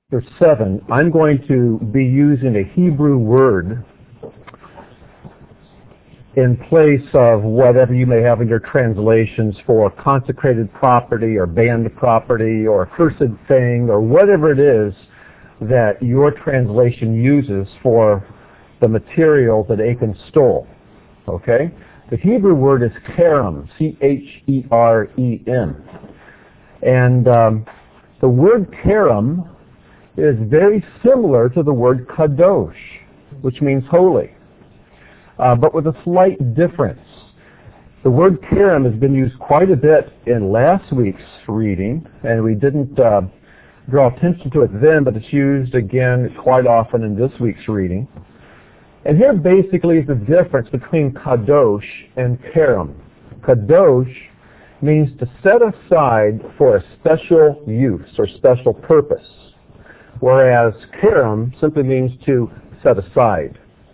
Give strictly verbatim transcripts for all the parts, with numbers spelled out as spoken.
Verse seven, I'm going to be using a Hebrew word in place of whatever you may have in your translations for consecrated property or banned property or cursed thing or whatever it is that your translation uses for the material that Achan stole. Okay? The Hebrew word is cherem, C H E R E M. And um, the word cherem is very similar to the word kadosh, which means holy, uh, but with a slight difference. The word cherem has been used quite a bit in last week's reading, and we didn't uh, draw attention to it then, but it's used again quite often in this week's reading. And here basically is the difference between kadosh and cherem. Kadosh means to set aside for a special use or special purpose, whereas cherem simply means to set aside.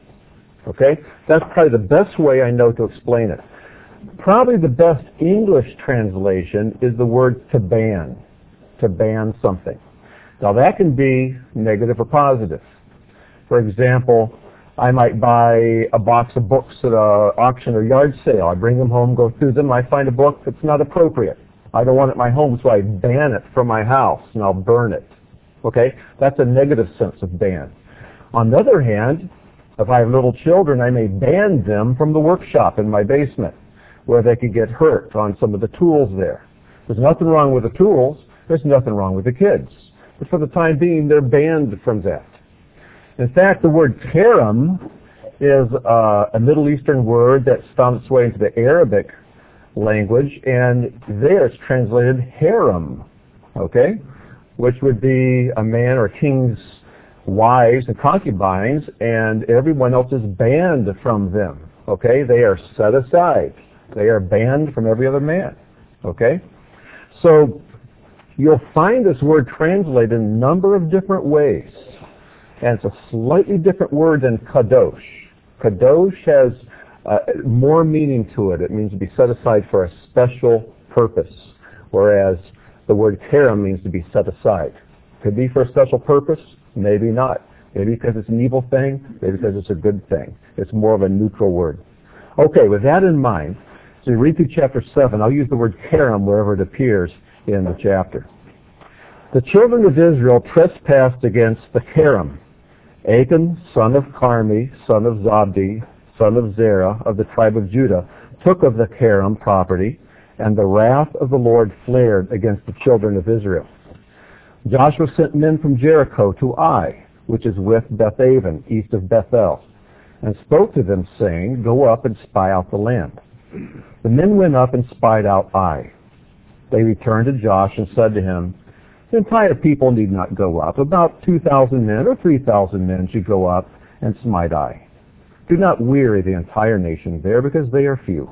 Okay? That's probably the best way I know to explain it. Probably the best English translation is the word to ban, to ban something. Now that can be negative or positive. For example, I might buy a box of books at an auction or yard sale. I bring them home, go through them, I find a book that's not appropriate. I don't want it in my home, so I ban it from my house and I'll burn it. Okay? That's a negative sense of ban. On the other hand, if I have little children, I may ban them from the workshop in my basement where they could get hurt on some of the tools there. There's nothing wrong with the tools. There's nothing wrong with the kids. But for the time being, they're banned from that. In fact, the word cherem is uh, a Middle Eastern word that's found its way into the Arabic language, and there it's translated harem, okay, which would be a man or king's wives and concubines, and everyone else is banned from them, okay? They are set aside. They are banned from every other man, okay? So you'll find this word translated in a number of different ways. And it's a slightly different word than kadosh. Kadosh has uh, more meaning to it. It means to be set aside for a special purpose, whereas the word cherem means to be set aside. Could be for a special purpose, maybe not. Maybe because it's an evil thing, maybe because it's a good thing. It's more of a neutral word. Okay, with that in mind, as we read through chapter seven, I'll use the word cherem wherever it appears in the chapter. The children of Israel trespassed against the cherem. Achan, son of Carmi, son of Zabdi, son of Zerah, of the tribe of Judah, took of the cherem property, and the wrath of the Lord flared against the children of Israel. Joshua sent men from Jericho to Ai, which is with Bethaven, east of Bethel, and spoke to them, saying, Go up and spy out the land. The men went up and spied out Ai. They returned to Josh and said to him, The entire people need not go up. About two thousand men or three thousand men should go up and smite Ai. Do not weary the entire nation there, because they are few.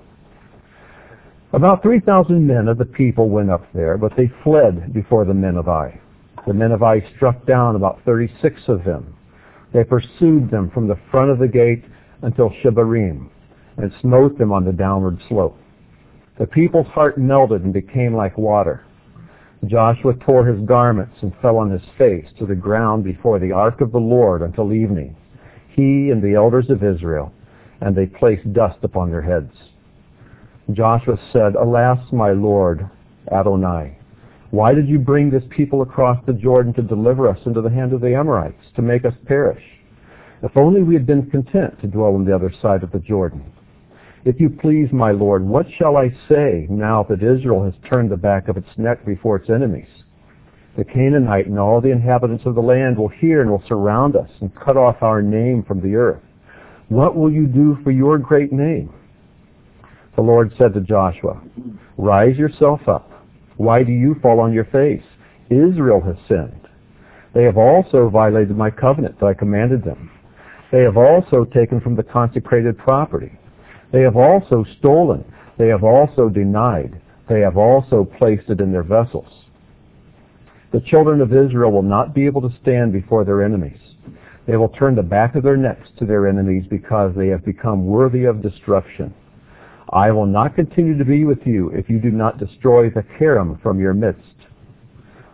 About three thousand men of the people went up there, but they fled before the men of Ai. The men of Ai struck down about thirty-six of them. They pursued them from the front of the gate until Shebarim, and smote them on the downward slope. The people's heart melted and became like water. Joshua tore his garments and fell on his face to the ground before the ark of the Lord until evening, he and the elders of Israel, and they placed dust upon their heads. Joshua said, Alas, my Lord, Adonai, why did you bring this people across the Jordan to deliver us into the hand of the Amorites, to make us perish? If only we had been content to dwell on the other side of the Jordan. If you please, my Lord, what shall I say now that Israel has turned the back of its neck before its enemies? The Canaanite and all the inhabitants of the land will hear and will surround us and cut off our name from the earth. What will you do for your great name? The Lord said to Joshua, Rise yourself up. Why do you fall on your face? Israel has sinned. They have also violated my covenant that I commanded them. They have also taken from the consecrated property. They have also stolen. They have also denied. They have also placed it in their vessels. The children of Israel will not be able to stand before their enemies. They will turn the back of their necks to their enemies because they have become worthy of destruction. I will not continue to be with you if you do not destroy the cherem from your midst.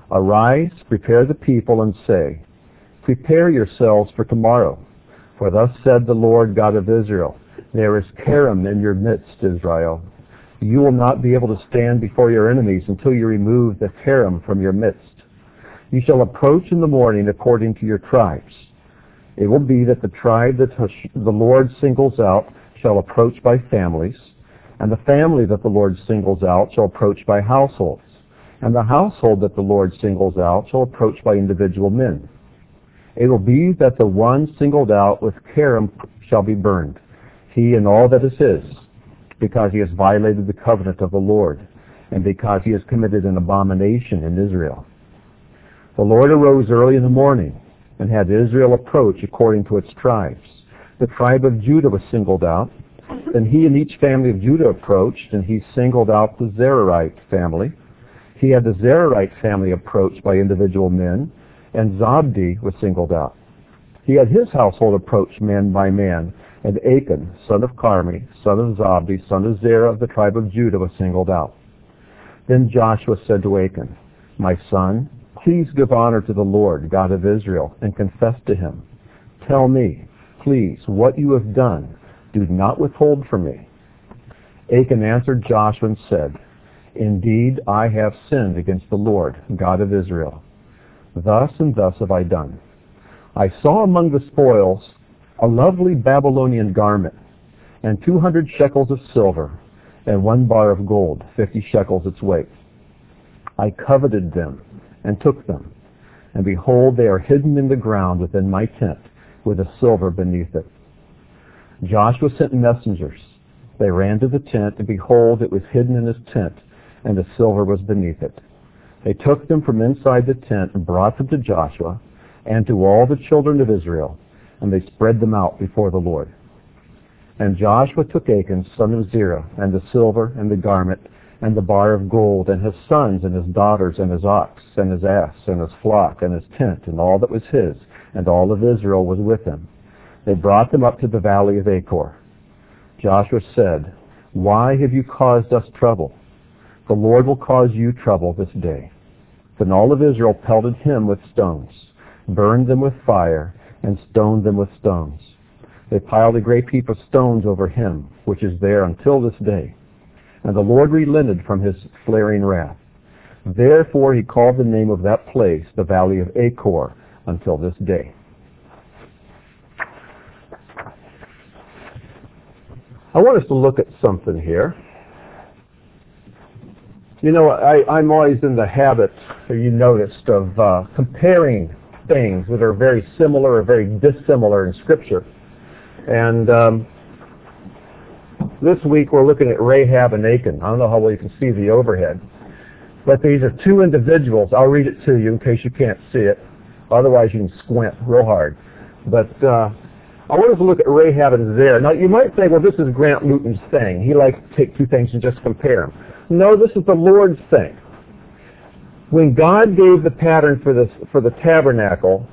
Arise, prepare the people, and say, Prepare yourselves for tomorrow. For thus said the Lord God of Israel, There is Karam in your midst, Israel. You will not be able to stand before your enemies until you remove the Karam from your midst. You shall approach in the morning according to your tribes. It will be that the tribe that the Lord singles out shall approach by families, and the family that the Lord singles out shall approach by households, and the household that the Lord singles out shall approach by individual men. It will be that the one singled out with Karam shall be burned, he and all that is his, because he has violated the covenant of the Lord, and because he has committed an abomination in Israel. The Lord arose early in the morning, and had Israel approach according to its tribes. The tribe of Judah was singled out. Then he and each family of Judah approached, and he singled out the Zerahite family. He had the Zerahite family approached by individual men, and Zabdi was singled out. He had his household approached man by man, and Achan, son of Carmi, son of Zabdi, son of Zerah of the tribe of Judah, was singled out. Then Joshua said to Achan, My son, please give honor to the Lord, God of Israel, and confess to him. Tell me, please, what you have done. Do not withhold from me. Achan answered Joshua and said, Indeed, I have sinned against the Lord, God of Israel. Thus and thus have I done. I saw among the spoils a lovely Babylonian garment, and two hundred shekels of silver, and one bar of gold, fifty shekels its weight. I coveted them, and took them, and behold, they are hidden in the ground within my tent, with the silver beneath it. Joshua sent messengers. They ran to the tent, and behold, it was hidden in his tent, and the silver was beneath it. They took them from inside the tent and brought them to Joshua and to all the children of Israel, and they spread them out before the Lord. And Joshua took Achan, son of Zerah, and the silver, and the garment, and the bar of gold, and his sons, and his daughters, and his ox, and his ass, and his flock, and his tent, and all that was his, and all of Israel was with him. They brought them up to the valley of Achor. Joshua said, Why have you caused us trouble? The Lord will cause you trouble this day. Then all of Israel pelted him with stones, burned them with fire, and stoned them with stones. They piled a great heap of stones over him, which is there until this day. And the Lord relented from his flaring wrath. Therefore he called the name of that place the Valley of Achor until this day. I want us to look at something here. You know, I, I'm always in the habit, you noticed, of uh, comparing things that are very similar or very dissimilar in Scripture. And um, this week we're looking at Rahab and Achan. I don't know how well you can see the overhead. But these are two individuals. I'll read it to you in case you can't see it. Otherwise you can squint real hard. But uh, I want us to look at Rahab and Zerah. Now you might say, well, this is Grant Luton's thing. He likes to take two things and just compare them. No, this is the Lord's thing. When God gave the pattern for this for the tabernacle,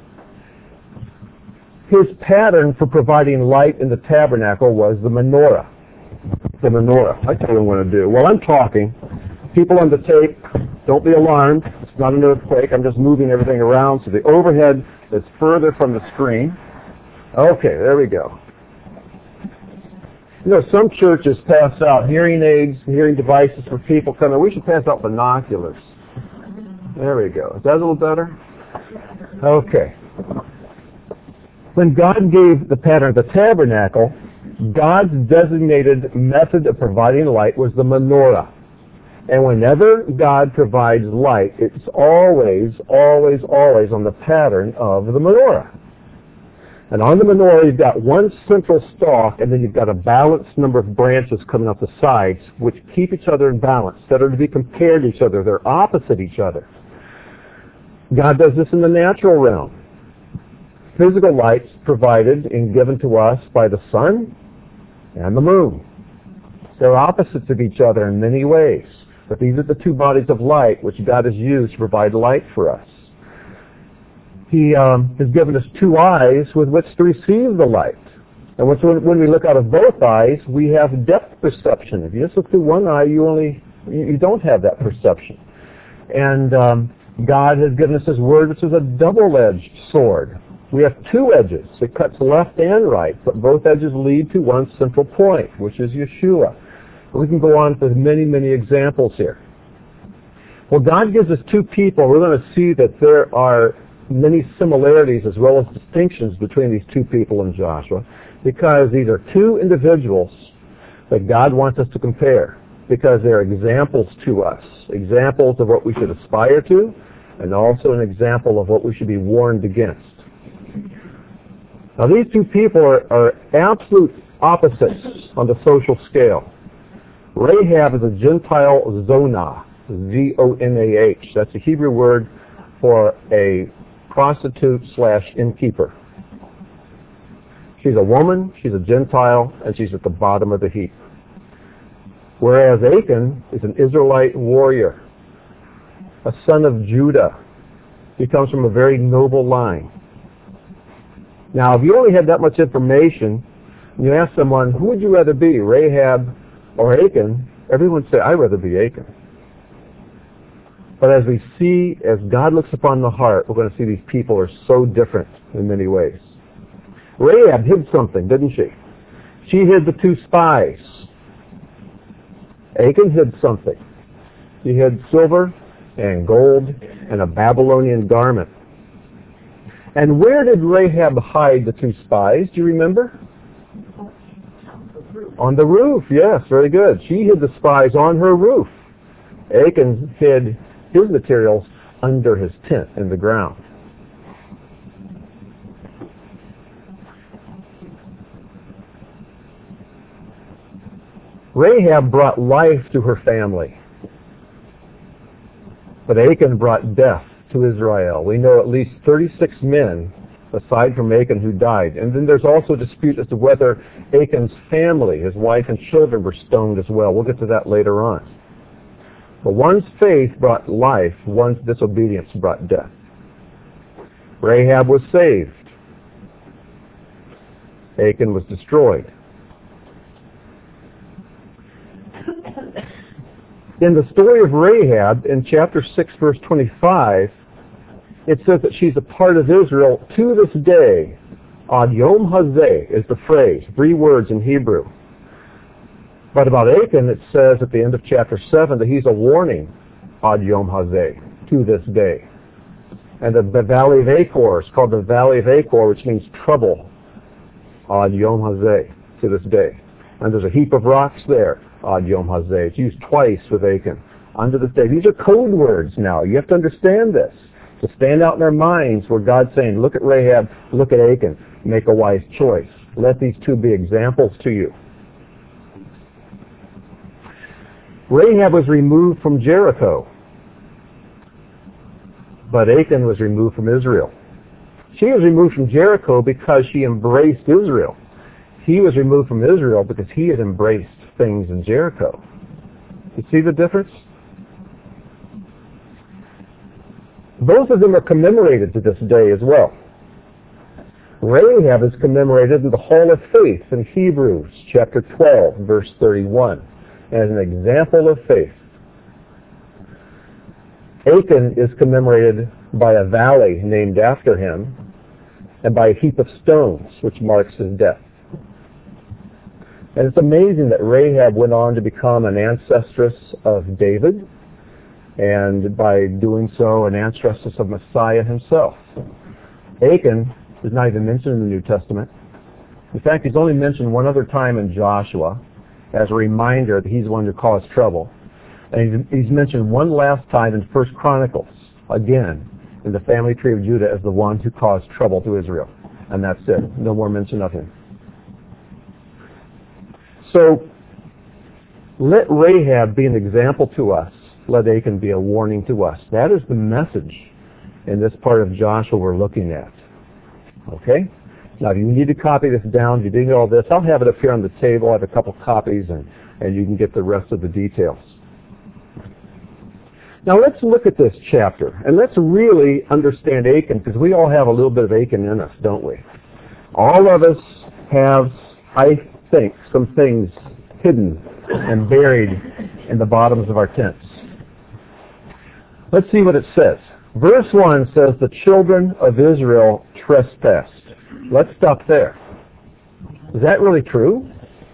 his pattern for providing light in the tabernacle was the menorah. The menorah. I tell you what I'm going to do. While I'm talking, people on the tape, don't be alarmed. It's not an earthquake. I'm just moving everything around so the overhead is further from the screen. Okay, there we go. You know, some churches pass out hearing aids, hearing devices for people coming. We should pass out binoculars. There we go. Is that a little better? Okay. When God gave the pattern of the tabernacle, God's designated method of providing light was the menorah. And whenever God provides light, it's always, always, always on the pattern of the menorah. And on the menorah, you've got one central stalk, and then you've got a balanced number of branches coming off the sides, which keep each other in balance, that are to be compared to each other. They're opposite each other. God does this in the natural realm. Physical light's provided and given to us by the sun and the moon. They're opposites of each other in many ways. But these are the two bodies of light which God has used to provide light for us. He um, has given us two eyes with which to receive the light. And when we look out of both eyes, we have depth perception. If you just look through one eye, you only you don't have that perception. And um, God has given us His Word, which is a double-edged sword. We have two edges. It cuts left and right, but both edges lead to one central point, which is Yeshua. We can go on with many, many examples here. Well, God gives us two people. We're going to see that there are many similarities as well as distinctions between these two people in Joshua, because these are two individuals that God wants us to compare, because they're examples to us, examples of what we should aspire to, and also an example of what we should be warned against. Now, these two people are, are absolute opposites on the social scale. Rahab is a Gentile zonah, Z O N A H. That's a Hebrew word for a prostitute slash innkeeper. She's a woman, she's a Gentile, and she's at the bottom of the heap. Whereas Achan is an Israelite warrior, a son of Judah. He comes from a very noble line. Now, if you only had that much information, and you ask someone, who would you rather be, Rahab or Achan? Everyone would say, I'd rather be Achan. But as we see, as God looks upon the heart, we're going to see these people are so different in many ways. Rahab hid something, didn't she? She hid the two spies. Achan hid something. He hid silver and gold and a Babylonian garment. And where did Rahab hide the two spies? Do you remember? On the roof, yes, very good. She hid the spies on her roof. Achan hid his materials under his tent in the ground. Rahab brought life to her family, but Achan brought death to Israel. We know at least thirty-six men, aside from Achan, who died. And then there's also a dispute as to whether Achan's family, his wife and children, were stoned as well. We'll get to that later on. But one's faith brought life, one's disobedience brought death. Rahab was saved. Achan was destroyed. In the story of Rahab, in chapter six, verse twenty-five, it says that she's a part of Israel to this day. Ad Yom Hazeh is the phrase, three words in Hebrew. But about Achan, it says at the end of chapter seven that he's a warning, Ad Yom Hazeh, to this day. And the, the valley of Achor is called the valley of Achor, which means trouble, Ad Yom Hazeh, to this day. And there's a heap of rocks there, Ad Yom Hazeh. It's used twice with Achan. Unto this day. These are code words now. You have to understand this. To stand out in our minds where God's saying, look at Rahab, look at Achan, make a wise choice. Let these two be examples to you. Rahab was removed from Jericho, but Achan was removed from Israel. She was removed from Jericho because she embraced Israel. He was removed from Israel because he had embraced things in Jericho. You see the difference? Both of them are commemorated to this day as well. Rahab is commemorated in the Hall of Faith in Hebrews chapter twelve, verse thirty-one, as an example of faith. Achan is commemorated by a valley named after him and by a heap of stones, which marks his death. And it's amazing that Rahab went on to become an ancestress of David, and by doing so, an ancestress of Messiah himself. Achan is not even mentioned in the New Testament. In fact, he's only mentioned one other time in Joshua as a reminder that he's the one who caused trouble. And he's, he's mentioned one last time in First Chronicles, again, in the family tree of Judah as the one who caused trouble to Israel. And that's it. No more mention of him. So, let Rahab be an example to us. Let Achan be a warning to us. That is the message in this part of Joshua we're looking at. Okay? Now, if you need to copy this down, if you didn't get all this, I'll have it up here on the table. I have a couple copies, and, and you can get the rest of the details. Now, let's look at this chapter, and let's really understand Achan, because we all have a little bit of Achan in us, don't we? All of us have, I think, some things hidden and buried in the bottoms of our tents. Let's see what it says. Verse one says the children of Israel trespassed. Let's stop there. Is that really true?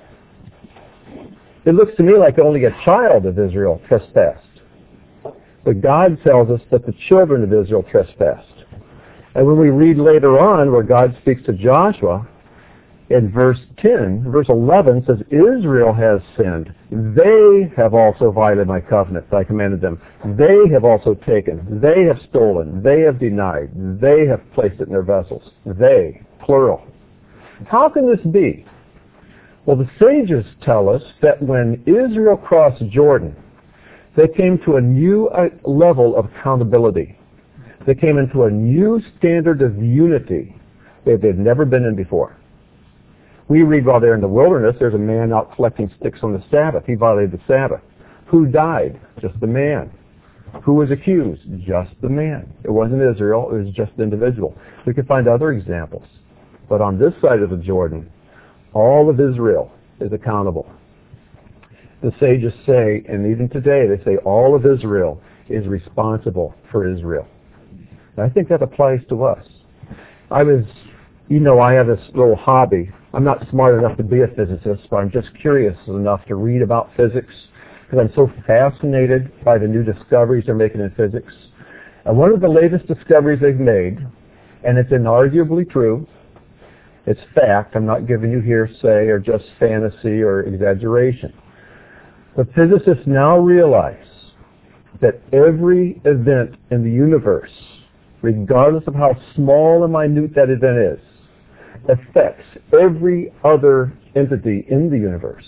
It looks to me like only a child of Israel trespassed. But God tells us that the children of Israel trespassed. And when we read later on where God speaks to Joshua, in verse ten, verse eleven says, Israel has sinned. They have also violated my covenant that I commanded them. They have also taken. They have stolen. They have denied. They have placed it in their vessels. They, plural. How can this be? Well, the sages tell us that when Israel crossed Jordan, they came to a new level of accountability. They came into a new standard of unity that they'd never been in before. We read while they're in the wilderness, there's a man out collecting sticks on the Sabbath. He violated the Sabbath. Who died? Just the man. Who was accused? Just the man. It wasn't Israel. It was just the individual. We could find other examples. But on this side of the Jordan, all of Israel is accountable. The sages say, and even today, they say all of Israel is responsible for Israel. And I think that applies to us. I was, you know, I have this little hobby. I'm not smart enough to be a physicist, but I'm just curious enough to read about physics because I'm so fascinated by the new discoveries they're making in physics. And one of the latest discoveries they've made, and it's inarguably true, it's fact, I'm not giving you hearsay or just fantasy or exaggeration. But physicists now realize that every event in the universe, regardless of how small and minute that event is, affects every other entity in the universe.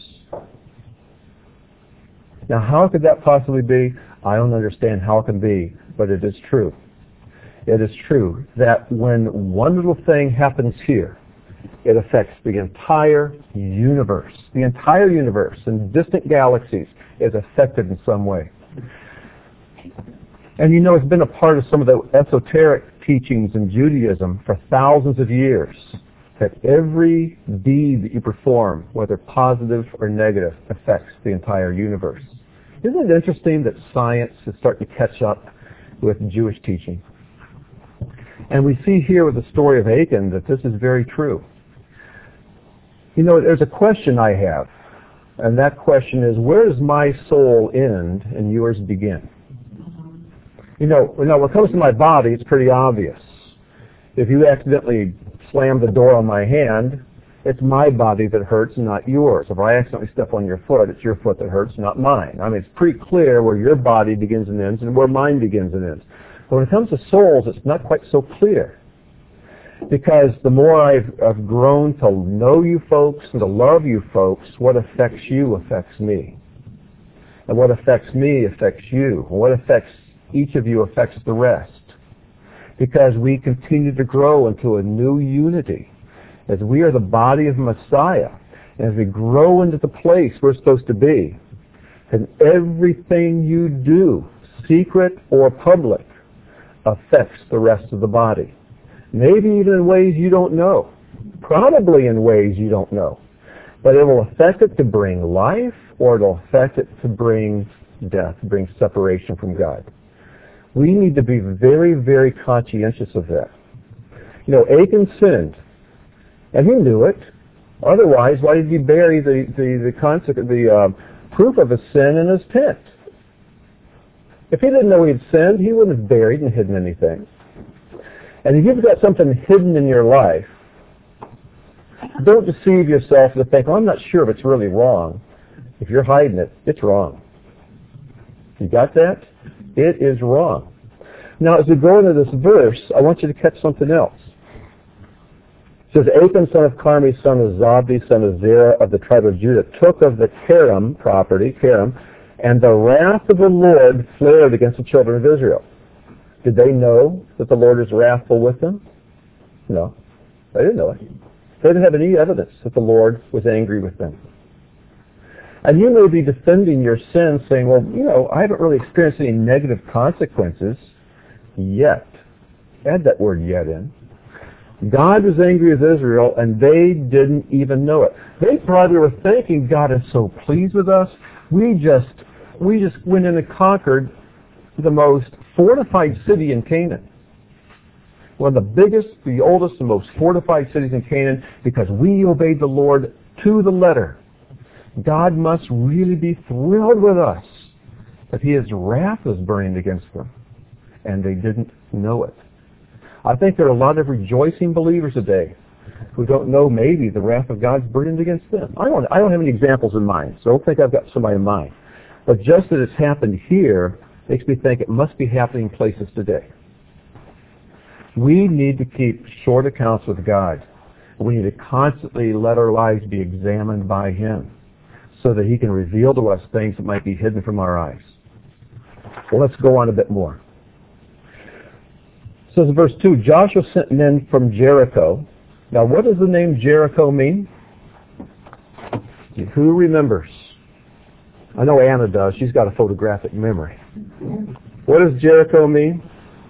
Now, how could that possibly be? I don't understand how it can be, but it is true. It is true that when one little thing happens here, it affects the entire universe. The entire universe and distant galaxies is affected in some way. And you know, it's been a part of some of the esoteric teachings in Judaism for thousands of years that every deed that you perform, whether positive or negative, affects the entire universe. Isn't it interesting that science is starting to catch up with Jewish teaching? And we see here with the story of Achan that this is very true. You know, there's a question I have, and that question is, where does my soul end and yours begin? You know, you know, when it comes to my body, it's pretty obvious. If you accidentally slam the door on my hand, it's my body that hurts, not yours. If I accidentally step on your foot, it's your foot that hurts, not mine. I mean, it's pretty clear where your body begins and ends and where mine begins and ends. But when it comes to souls, it's not quite so clear. Because the more I've, I've grown to know you folks and to love you folks, what affects you affects me. And what affects me affects you. And what affects each of you affects the rest. Because we continue to grow into a new unity. As we are the body of Messiah, and as we grow into the place we're supposed to be, and everything you do, secret or public, affects the rest of the body. Maybe even in ways you don't know. Probably in ways you don't know. But it will affect it to bring life, or it will affect it to bring death, bring separation from God. We need to be very, very conscientious of that. You know, Achan sinned, and he knew it. Otherwise, why did he bury the the the, concept, the uh, proof of his sin in his tent? If he didn't know he had sinned, he wouldn't have buried and hidden anything. And if you've got something hidden in your life, don't deceive yourself to think, oh, I'm not sure if it's really wrong. If you're hiding it, it's wrong. You got that? It is wrong. Now, as we go into this verse, I want you to catch something else. It says, Achan, son of Carmi, son of Zabdi, son of Zerah, of the tribe of Judah, took of the Karam property, Karam, and the wrath of the Lord flared against the children of Israel. Did they know that the Lord is wrathful with them? No. They didn't know it. They didn't have any evidence that the Lord was angry with them. And you may be defending your sin saying, well, you know, I haven't really experienced any negative consequences yet. Add that word yet in. God was angry with Israel, and they didn't even know it. They probably were thinking, God is so pleased with us. We just, we just went in and conquered the most fortified city in Canaan. One of the biggest, the oldest, and most fortified cities in Canaan, because we obeyed the Lord to the letter. God must really be thrilled with us that His wrath was burning against them, and they didn't know it. I think there are a lot of rejoicing believers today who don't know maybe the wrath of God's burning against them. I don't, I don't have any examples in mind, so I don't think I've got somebody in mind. But just that it's happened here makes me think it must be happening places today. We need to keep short accounts with God. We need to constantly let our lives be examined by Him so that He can reveal to us things that might be hidden from our eyes. Well, let's go on a bit more. It says in verse two, Joshua sent men from Jericho. Now, what does the name Jericho mean? Who remembers? I know Anna does. She's got a photographic memory. What does Jericho mean?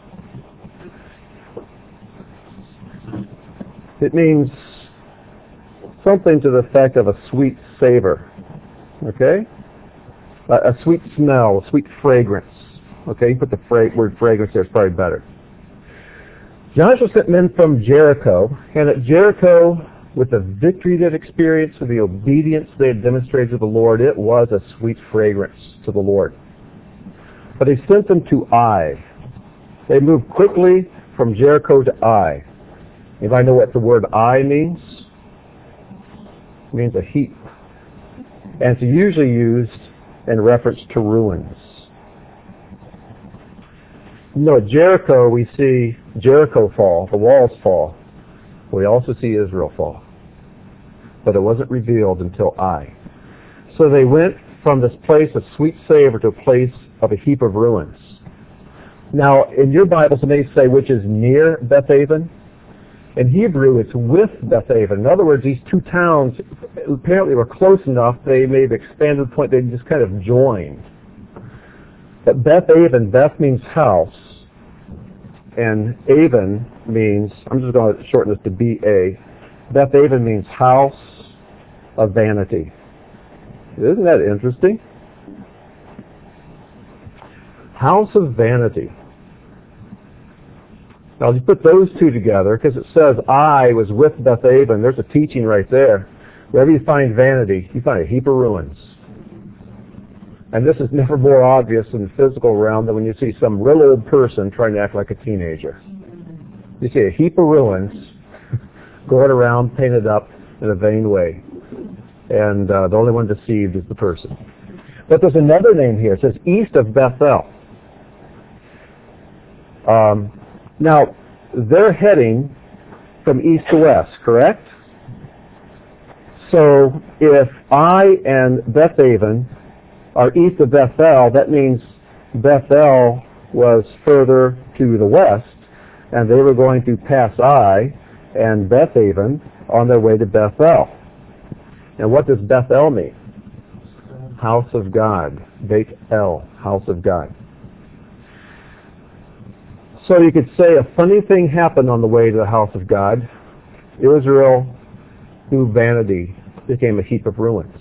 It means something to the effect of a sweet savor. Okay? A, a sweet smell, a sweet fragrance. Okay, you put the fra- word fragrance there, it's probably better. Joshua sent men from Jericho, and at Jericho, with the victory they'd experienced, with the obedience they had demonstrated to the Lord, it was a sweet fragrance to the Lord. But He sent them to Ai. They moved quickly from Jericho to Ai. Anybody know what the word Ai means? It means a heap. And it's usually used in reference to ruins. You know, at Jericho we see Jericho fall, the walls fall. We also see Israel fall. But it wasn't revealed until Ai. So they went from this place of sweet savor to a place of a heap of ruins. Now, in your Bibles it may say which is near Bethaven. In Hebrew, it's with Bethaven. In other words, these two towns apparently were close enough, they may have expanded to the point they just kind of joined. But Bethaven, Beth means house, and Aven means, I'm just going to shorten this to B A. Bethaven means house of vanity. Isn't that interesting? House of vanity. Now, you put those two together, because it says I was with Bethaven. There's a teaching right there. Wherever you find vanity, you find a heap of ruins. And this is never more obvious in the physical realm than when you see some real old person trying to act like a teenager. You see a heap of ruins going around painted up in a vain way. And uh, the only one deceived is the person. But there's another name here. It says east of Bethel. Um... Now, they're heading from east to west, correct? So if Ai and Bethaven are east of Bethel, that means Bethel was further to the west, and they were going to pass Ai and Bethaven on their way to Bethel. And what does Bethel mean? House of God. Beit El, house of God. So you could say a funny thing happened on the way to the house of God. Israel, through vanity, became a heap of ruins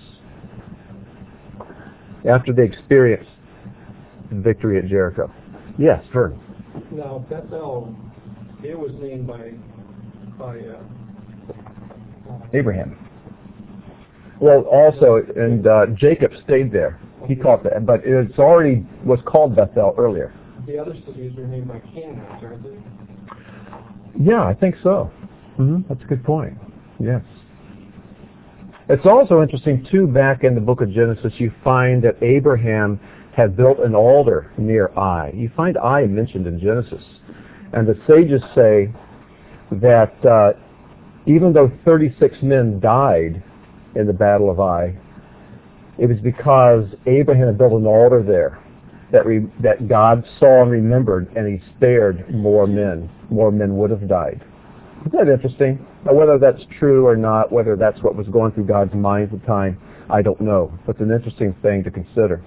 after they experienced victory at Jericho. Yes, Vern. Now, Bethel, it was named by by uh, Abraham. Well, also, and uh, Jacob stayed there. He called that, but it's already was called Bethel earlier. The other cities are named by Canaanites, aren't they? Yeah, I think so. Mm-hmm. That's a good point. Yes. It's also interesting, too, back in the book of Genesis, you find that Abraham had built an altar near Ai. You find Ai mentioned in Genesis. And the sages say that uh, even though thirty-six men died in the Battle of Ai, it was because Abraham had built an altar there that re, that God saw and remembered, and He spared more men. More men would have died. Isn't that interesting? Now, whether that's true or not, whether that's what was going through God's mind at the time, I don't know. But it's an interesting thing to consider.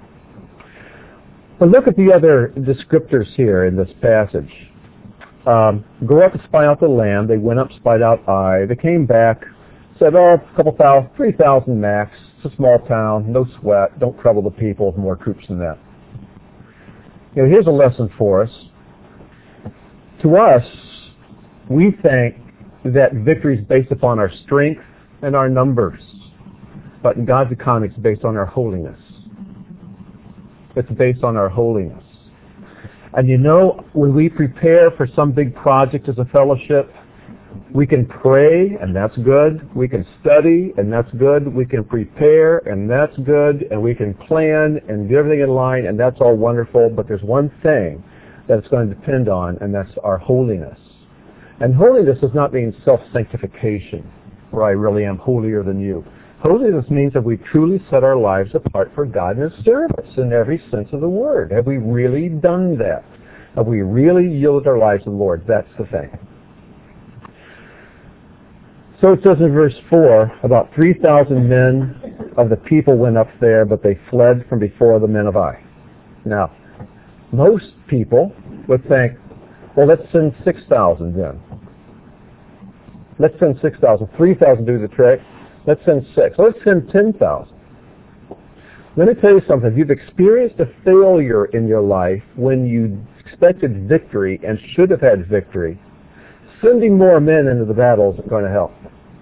But look at the other descriptors here in this passage. Um, go up and spy out the land. They went up, spied out Ai. They came back, said, oh, a couple thousand, three thousand max. It's a small town, no sweat. Don't trouble the people with more troops than that. You know, here's a lesson for us. To us, we think that victory is based upon our strength and our numbers. But in God's economy, it's based on our holiness. It's based on our holiness. And you know, when we prepare for some big project as a fellowship, we can pray, and that's good. We can study, and that's good. We can prepare, and that's good. And we can plan and do everything in line, and that's all wonderful. But there's one thing that it's going to depend on, and that's our holiness. And holiness does not mean self-sanctification, where I really am holier than you. Holiness means that we truly set our lives apart for God and His service in every sense of the word. Have we really done that? Have we really yielded our lives to the Lord? That's the thing. So it says in verse four, about three thousand men of the people went up there, but they fled from before the men of Ai. Now, most people would think, well, let's send six thousand then. Let's send six thousand. three thousand do the trick. Let's send six. Let's send ten thousand. Let me tell you something. If you've experienced a failure in your life when you expected victory and should have had victory, sending more men into the battle isn't going to help.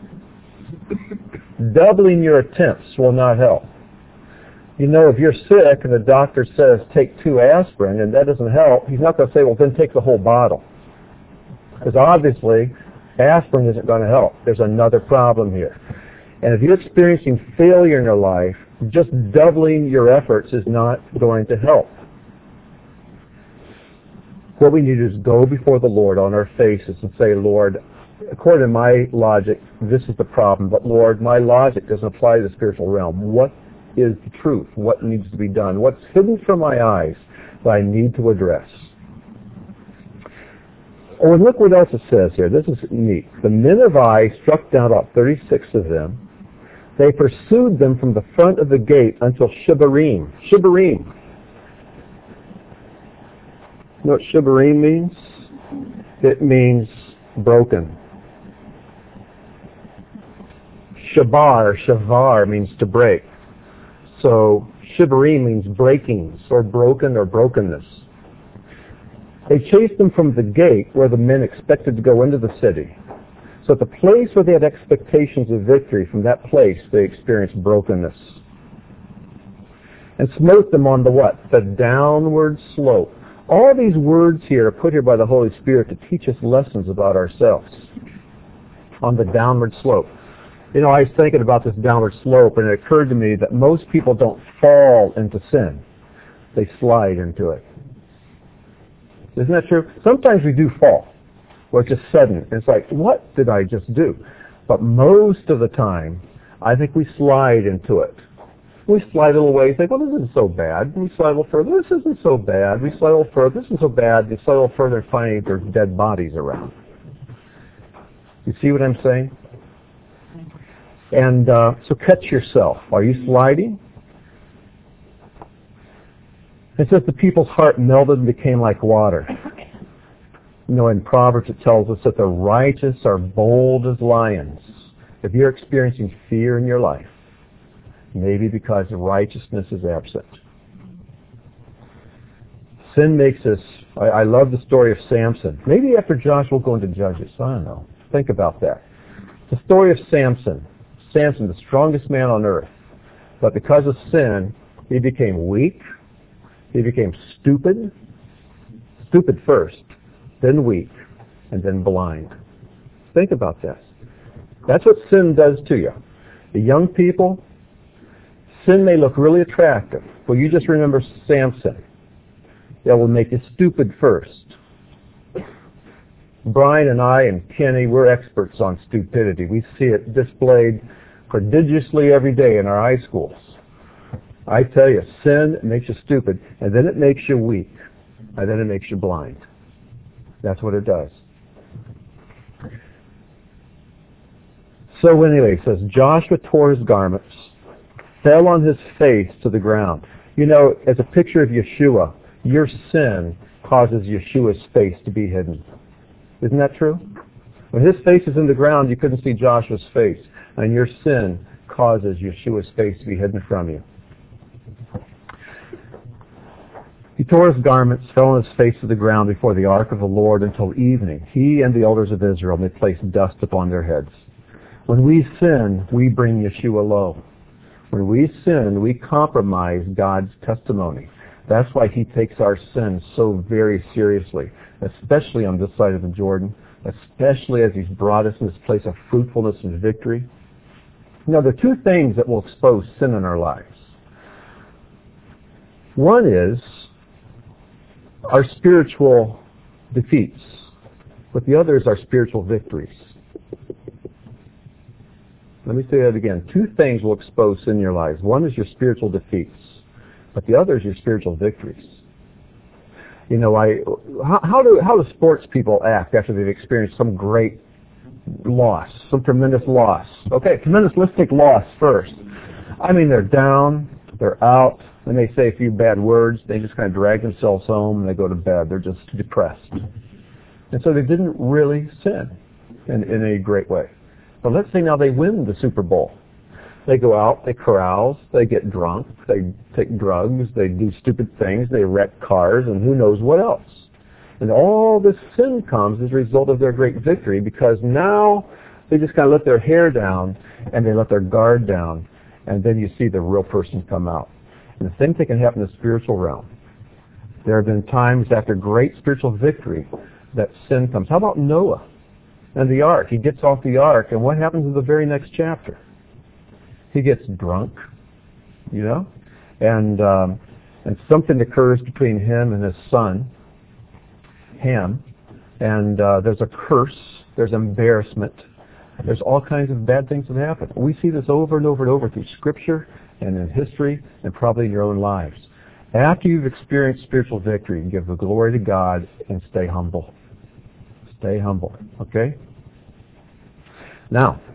Doubling your attempts will not help. You know, if you're sick and the doctor says take two aspirin and that doesn't help, he's not going to say, well, then take the whole bottle. Because obviously, aspirin isn't going to help. There's another problem here. And if you're experiencing failure in your life, just doubling your efforts is not going to help. What we need is go before the Lord on our faces and say, Lord, according to my logic, this is the problem. But Lord, my logic doesn't apply to the spiritual realm. What is the truth? What needs to be done? What's hidden from my eyes that I need to address? Oh, and look what else it says here. This is neat. The men of Ai struck down about thirty-six of them. They pursued them from the front of the gate until Shibarim. Shibarim. You know what Shibarim means? It means broken. Shabar, shavar means to break. So Shibarim means breakings or broken or brokenness. They chased them from the gate where the men expected to go into the city. So at the place where they had expectations of victory, from that place they experienced brokenness. And smote them on the what? The downward slope. All these words here are put here by the Holy Spirit to teach us lessons about ourselves. On the downward slope. You know, I was thinking about this downward slope, and it occurred to me that most people don't fall into sin. They slide into it. Isn't that true? Sometimes we do fall, where it's just sudden. It's like, what did I just do? But most of the time, I think we slide into it. We slide a little way, think, well, this isn't so bad. We slide a little further, this isn't so bad. We slide a little further, this isn't so bad. We slide a little further, finding there's dead bodies around. You see what I'm saying? And uh, so catch yourself. Are you sliding? It says the people's heart melted and became like water. You know, in Proverbs it tells us that the righteous are bold as lions. If you're experiencing fear in your life, maybe because righteousness is absent. Sin makes us, I, I love the story of Samson. Maybe after Joshua we'll go into Judges. I don't know. Think about that. The story of Samson. Samson, the strongest man on earth. But because of sin, he became weak. He became stupid. Stupid first, then weak, and then blind. Think about this. That's what sin does to you. The young people, sin may look really attractive. Well, you just remember Samson. That will make you stupid first. Brian and I and Kenny, we're experts on stupidity. We see it displayed prodigiously every day in our high schools. I tell you, sin makes you stupid, and then it makes you weak, and then it makes you blind. That's what it does. So anyway, it says, Joshua tore his garments, fell on his face to the ground. You know, as a picture of Yeshua, your sin causes Yeshua's face to be hidden. Isn't that true? When his face is in the ground, you couldn't see Joshua's face. And your sin causes Yeshua's face to be hidden from you. He tore his garments, fell on his face to the ground before the ark of the Lord until evening. He and the elders of Israel, they placed dust upon their heads. When we sin, we bring Yeshua low. When we sin, we compromise God's testimony. That's why he takes our sins so very seriously, especially on this side of the Jordan, especially as he's brought us in this place of fruitfulness and victory. Now, there are two things that will expose sin in our lives. One is our spiritual defeats, but the other is our spiritual victories. Let me say that again. Two things will expose sin in your lives. One is your spiritual defeats, but the other is your spiritual victories. You know, I how, how do how do sports people act after they've experienced some great loss, some tremendous loss? Okay, tremendous. Let's take loss first. I mean, they're down, they're out. They may say a few bad words. They just kind of drag themselves home and they go to bed. They're just depressed. And so they didn't really sin in, in a great way. But let's say now they win the Super Bowl. They go out, they carouse, they get drunk, they take drugs, they do stupid things, they wreck cars, and who knows what else. And all this sin comes as a result of their great victory, because now they just kind of let their hair down and they let their guard down, and then you see the real person come out. And the same thing can happen in the spiritual realm. There have been times after great spiritual victory that sin comes. How about Noah and the ark? He gets off the ark, and what happens in the very next chapter? He gets drunk, you know, and um, and something occurs between him and his son, Ham, and uh, there's a curse, there's embarrassment, there's all kinds of bad things that happen. We see this over and over and over through Scripture and in history and probably in your own lives. After you've experienced spiritual victory, give the glory to God and stay humble. Stay humble, okay? Now,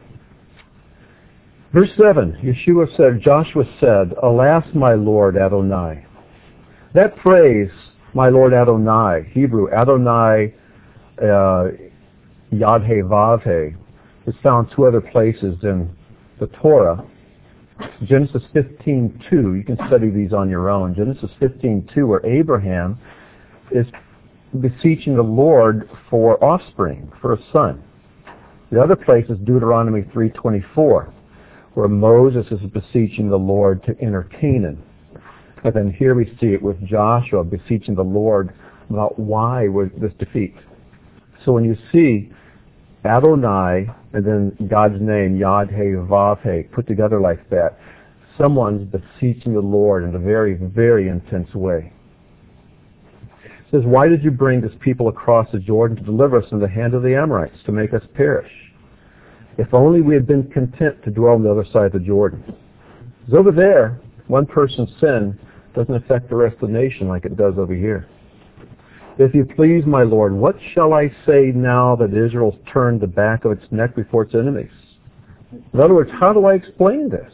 verse seven, Yeshua said, Joshua said, Alas, my Lord Adonai. That phrase, my Lord Adonai, Hebrew, Adonai uh, Yad-He-Vav-He, is found two other places in the Torah. Genesis fifteen two, you can study these on your own. Genesis fifteen two, where Abraham is beseeching the Lord for offspring, for a son. The other place is Deuteronomy three twenty-four, where Moses is beseeching the Lord to enter Canaan. And then here we see it with Joshua beseeching the Lord about why was this defeat. So when you see Adonai and then God's name, Yad-He-Vav-He, put together like that, someone's beseeching the Lord in a very, very intense way. It says, why did you bring this people across the Jordan to deliver us from the hand of the Amorites, to make us perish? If only we had been content to dwell on the other side of the Jordan. Because over there, one person's sin doesn't affect the rest of the nation like it does over here. If you please, my Lord, what shall I say now that Israel's turned the back of its neck before its enemies? In other words, how do I explain this?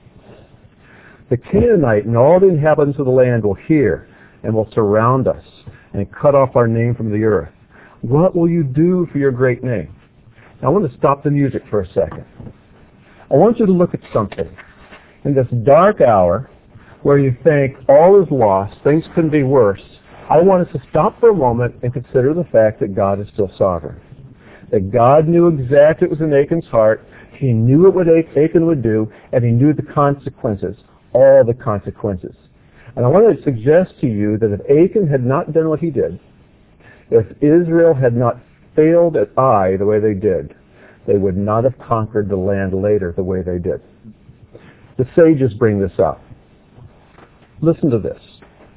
The Canaanite and all the inhabitants of the land will hear and will surround us and cut off our name from the earth. What will you do for your great name? Now, I want to stop the music for a second. I want you to look at something. In this dark hour where you think all is lost, things couldn't be worse, I want us to stop for a moment and consider the fact that God is still sovereign. That God knew exactly what was in Achan's heart. He knew what Achan would do, and he knew the consequences, all the consequences. And I want to suggest to you that if Achan had not done what he did, if Israel had not failed at Ai the way they did, they would not have conquered the land later the way they did. The sages bring this up. Listen to this.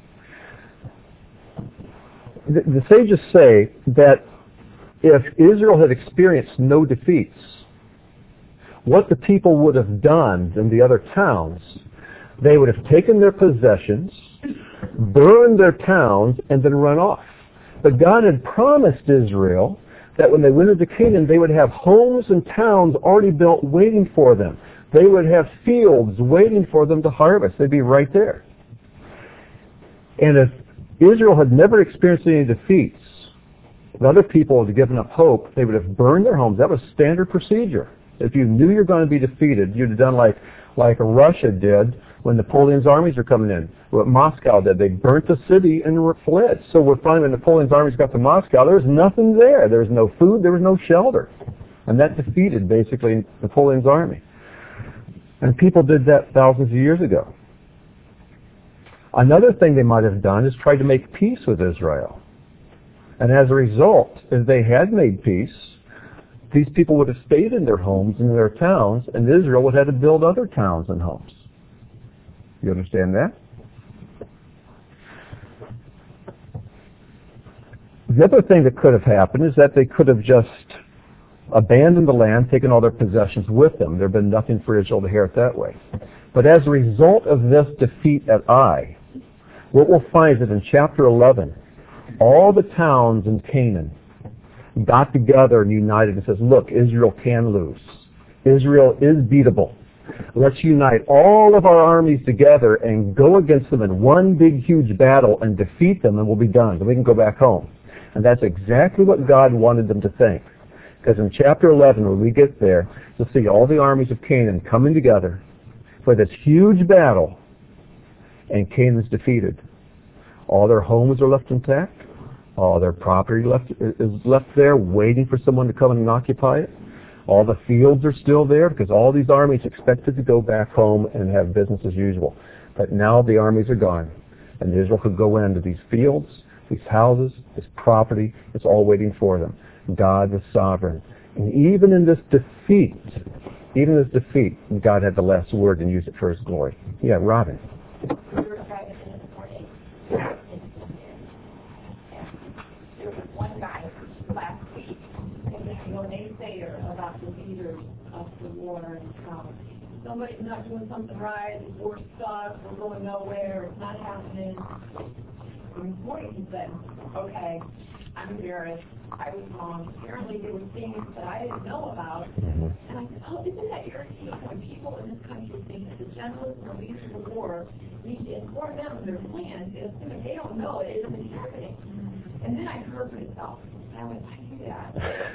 The, the sages say that if Israel had experienced no defeats, what the people would have done in the other towns, they would have taken their possessions, burned their towns, and then run off. But God had promised Israel that when they went into Canaan, they would have homes and towns already built waiting for them. They would have fields waiting for them to harvest. They'd be right there. And if Israel had never experienced any defeats, if other people had given up hope, they would have burned their homes. That was standard procedure. If you knew you were going to be defeated, you'd have done like, like Russia did when Napoleon's armies were coming in. What Moscow did, they burnt the city and were fled. So we're finding when Napoleon's armies got to Moscow, there was nothing there. There was no food, there was no shelter. And that defeated, basically, Napoleon's army. And people did that thousands of years ago. Another thing they might have done is tried to make peace with Israel. And as a result, if they had made peace, these people would have stayed in their homes and their towns, and Israel would have had to build other towns and homes. You understand that? The other thing that could have happened is that they could have just abandoned the land, taken all their possessions with them. There had been nothing for Israel to inherit that way. But as a result of this defeat at Ai, what we'll find is that in chapter eleven, all the towns in Canaan got together and united and says, look, Israel can lose. Israel is beatable. Let's unite all of our armies together and go against them in one big, huge battle and defeat them, and we'll be done. And we can go back home. And that's exactly what God wanted them to think. Because in chapter eleven, when we get there, you'll see all the armies of Canaan coming together for this huge battle, and Canaan's defeated. All their homes are left intact. All their property left is left there waiting for someone to come in and occupy it. All the fields are still there because all these armies expected to go back home and have business as usual. But now the armies are gone. And Israel could go into these fields, these houses, this property. It's all waiting for them. God was sovereign. And even in this defeat, even in this defeat, God had the last word and used it for his glory. Yeah, Robin. One guy last week, and you know, naysayer about the leaders of the war, and um, somebody's not doing something right, we're stuck, we're going nowhere, it's not happening. And this morning he said, okay, I'm embarrassed, I was wrong. Apparently there were things that I didn't know about. Mm-hmm. And I said, oh, isn't that irritating when people in this country think that the generals and the leaders of the war need to inform them of their plans, and if they don't know it, it isn't happening. And then I heard myself, and I went, I do that.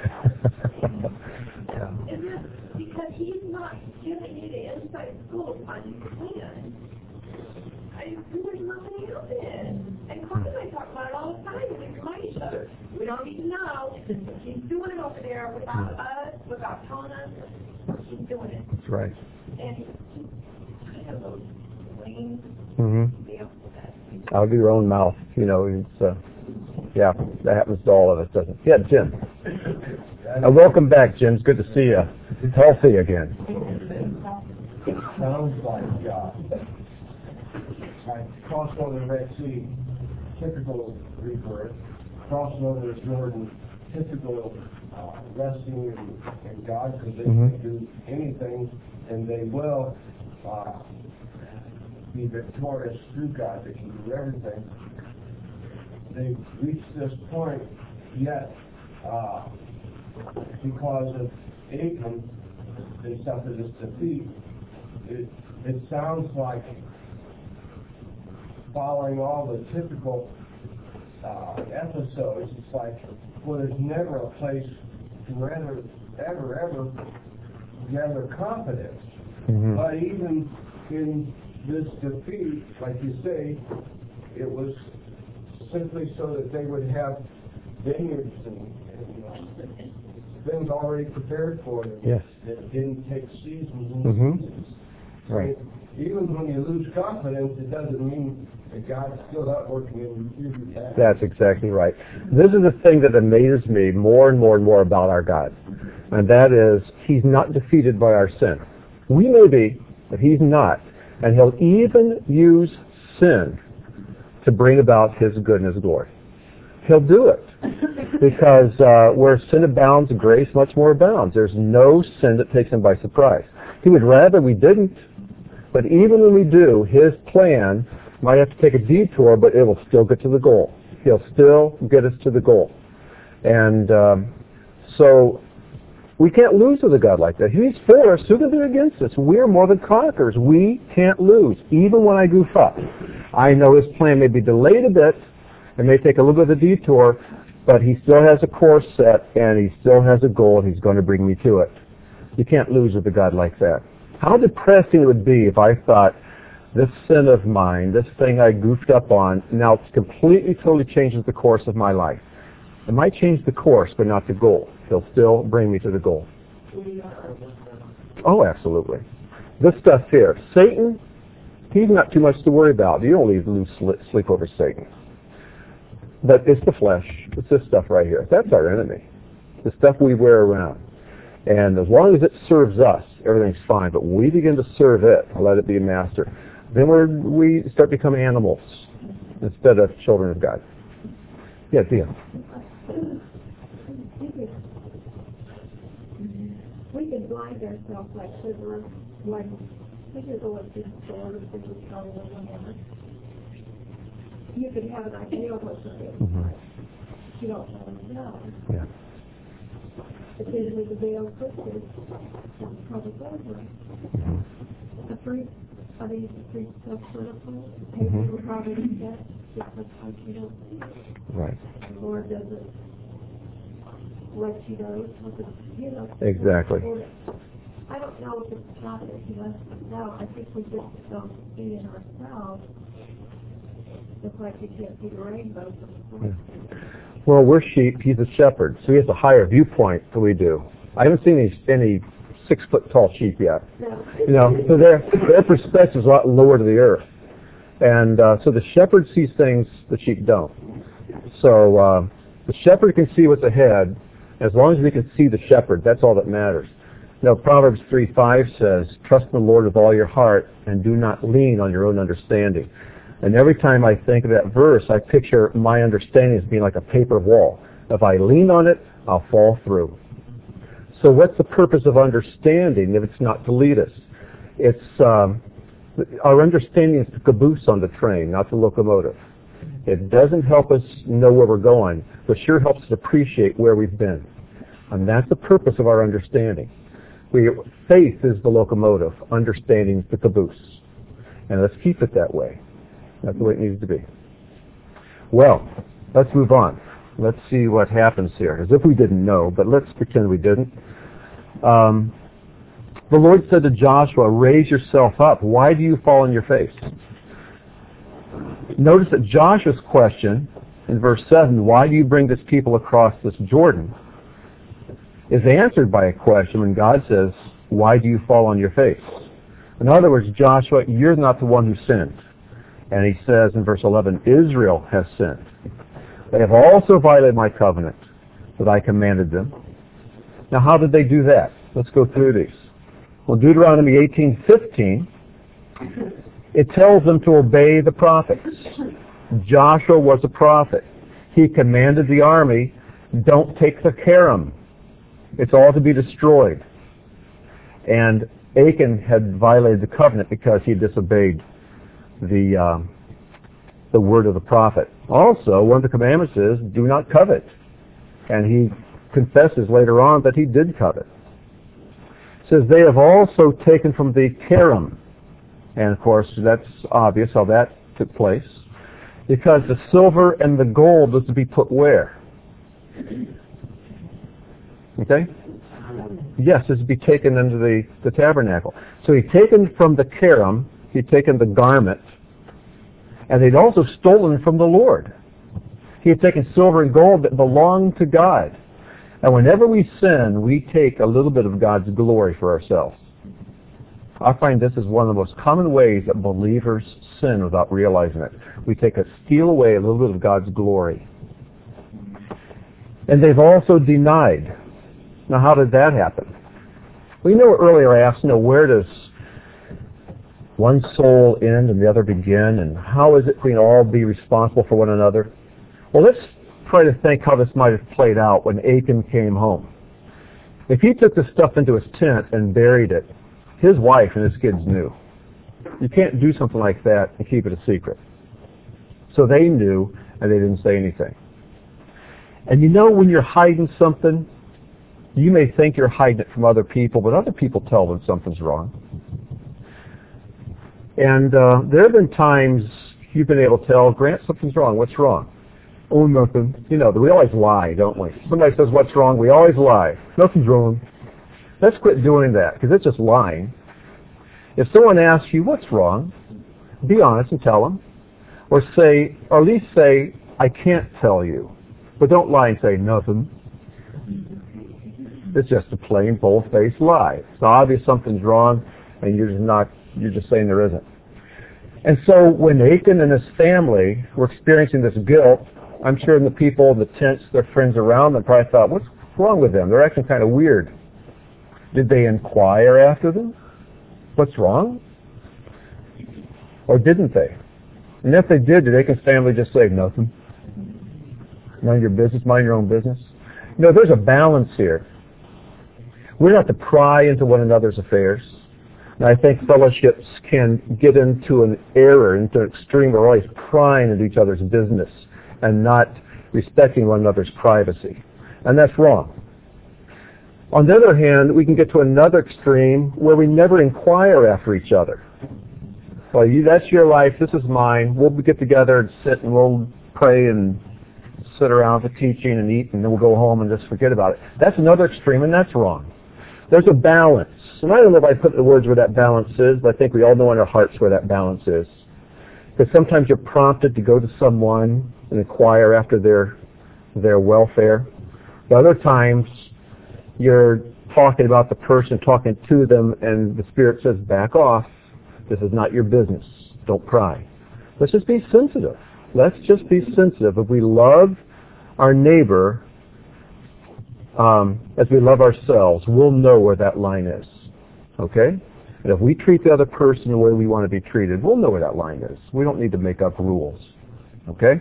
yeah. And that's because he's not giving you the inside scoop on his plan. I, there's nothing else in it. And Clark and I talk about it all the time, and we remind each other. We don't need to know. He's doing it over there without us, without telling us. He's doing it. That's right. And he kind of those wings. Mm-hmm. Out of your own mouth, you know, it's, uh, yeah, that happens to all of us, doesn't it? Yeah, Jim. Uh, welcome back, Jim. It's good to see you healthy again. It sounds like uh, I crossed over the Red Sea, typical rebirth. Crossing over the Jordan, typical uh, resting in, in God, because they mm-hmm. can do anything, and they will uh, be victorious through God. They can do everything. They've reached this point, yet uh, because of Achan, they suffered this defeat. It, it sounds like following all the typical uh, episodes. It's like, well, there's never a place to rather, ever, ever gather confidence. Mm-hmm. But even in this defeat, like you say, it was simply so that they would have vineyards and, and uh, things already prepared for them. Yes. That didn't take seasons and mm-hmm. seasons. Right. So even when you lose confidence, it doesn't mean that God's still not working in you. That's exactly right. This is the thing that amazes me more and more and more about our God. And that is, he's not defeated by our sin. We may be, but he's not. And he'll even use sin to bring about his good and his glory. He'll do it. Because uh, where sin abounds, grace much more abounds. There's no sin that takes him by surprise. He would rather we didn't. But even when we do, his plan might have to take a detour, but it will still get to the goal. He'll still get us to the goal. And um, so we can't lose with a God like that. He's for us. Who can be against us? We're more than conquerors. We can't lose, even when I goof up. I know his plan may be delayed a bit. It may take a little bit of a detour, but he still has a course set, and he still has a goal, and he's going to bring me to it. You can't lose with a God like that. How depressing it would be if I thought, this sin of mine, this thing I goofed up on, now it's completely, totally changes the course of my life. It might change the course, but not the goal. It'll still bring me to the goal. Oh, absolutely. This stuff here, Satan, he's not too much to worry about. You don't leave lose sleep over Satan. But it's the flesh. It's this stuff right here. That's our enemy. The stuff we wear around. And as long as it serves us, everything's fine. But when we begin to serve it, let it be a master, then we're, we start becoming animals instead of children of God. Yeah, Dia. We can blind ourselves like children, like we could go to the store and we could tell them whatever. You could have an idea of what's going Mm-hmm. on. You don't really know. Yeah. But then with the veil twisted, that's probably over. Mm-hmm. The fruit, I mean, the fruit stuff critical, the paper Mhm. would probably be that, just like you don't see it. Right. The Lord doesn't let you know, something, you know. Exactly. I don't know if it's not that he lets us know. I think we just don't see in ourselves. It's like we can't see the rainbow. Yeah. Well, we're sheep. He's a shepherd, so he has a higher viewpoint than we do. I haven't seen any, any six-foot-tall sheep yet. No. You know, so their their perspective is a lot lower to the earth, and uh, so the shepherd sees things the sheep don't. So uh, the shepherd can see what's ahead. As long as we can see the shepherd, that's all that matters. Now, Proverbs three five says, "Trust in the Lord with all your heart, and do not lean on your own understanding." And every time I think of that verse, I picture my understanding as being like a paper wall. If I lean on it, I'll fall through. So what's the purpose of understanding if it's not to lead us? It's um, our understanding is the caboose on the train, not the locomotive. It doesn't help us know where we're going, but sure helps us appreciate where we've been. And that's the purpose of our understanding. We, faith is the locomotive, understanding is the caboose. And let's keep it that way. That's the way it needs to be. Well, let's move on. Let's see what happens here. As if we didn't know, but let's pretend we didn't. Um, the Lord said to Joshua, "Raise yourself up. Why do you fall on your face?" Notice that Joshua's question in verse seven, "Why do you bring this people across this Jordan?" is answered by a question when God says, "Why do you fall on your face?" In other words, Joshua, you're not the one who sinned. And he says in verse eleven, Israel has sinned. They have also violated my covenant that I commanded them. Now, how did they do that? Let's go through these. Well, Deuteronomy eighteen fifteen, it tells them to obey the prophets. Joshua was a prophet. He commanded the army, don't take the Karam. It's all to be destroyed. And Achan had violated the covenant because he disobeyed the uh, the word of the prophet. Also, one of the commandments is, do not covet. And he confesses later on that he did covet. It says, they have also taken from the Karam. And of course, that's obvious how that took place. Because the silver and the gold was to be put where? Okay? Yes, it's to be taken into the, the tabernacle. So he'd taken from the Karam, he'd taken the garment, and they'd also stolen from the Lord. He had taken silver and gold that belonged to God. And whenever we sin, we take a little bit of God's glory for ourselves. I find this is one of the most common ways that believers sin without realizing it. We take a steal away a little bit of God's glory. And they've also denied. Now, how did that happen? Well, you know, earlier I asked, you know, where does one soul end and the other begin, and how is it we can all be responsible for one another? Well, let's try to think how this might have played out when Achan came home. If he took the stuff into his tent and buried it, his wife and his kids knew. You can't do something like that and keep it a secret. So they knew, and they didn't say anything. And you know, when you're hiding something, you may think you're hiding it from other people, but other people tell when something's wrong. And uh, there have been times you've been able to tell, Grant, something's wrong. What's wrong? Oh, nothing. You know, we always lie, don't we? Somebody says, what's wrong? We always lie. Nothing's wrong. Let's quit doing that, because it's just lying. If someone asks you, what's wrong? be honest and tell them. Or say, or at least say, I can't tell you. But don't lie and say nothing. It's just a plain, bold-faced lie. It's obvious something's wrong, and you're just not, you're just saying there isn't. And so when Achan and his family were experiencing this guilt, I'm sure the people in the tents, their friends around them, probably thought, what's wrong with them? They're acting kind of weird. Did they inquire after them? What's wrong? Or didn't they? And if they did, did Achan's family just say, nothing? Mind your business, mind your own business? You know, there's a balance here. We're not to pry into one another's affairs. And I think fellowships can get into an error, into an extreme where we're always prying into each other's business and not respecting one another's privacy. And that's wrong. On the other hand, we can get to another extreme where we never inquire after each other. Well, you, that's your life, this is mine. We'll get together and sit and we'll pray and sit around for teaching and eat, and then we'll go home and just forget about it. That's another extreme, and that's wrong. There's a balance. And I don't know if I put the words where that balance is, but I think we all know in our hearts where that balance is. Because sometimes you're prompted to go to someone and inquire after their their welfare. But other times, you're talking about the person, talking to them, and the Spirit says, back off. This is not your business. Don't pry. Let's just be sensitive. Let's just be sensitive. If we love our neighbor um, as we love ourselves, we'll know where that line is. Okay? And if we treat the other person the way we want to be treated, we'll know where that line is. We don't need to make up rules. Okay?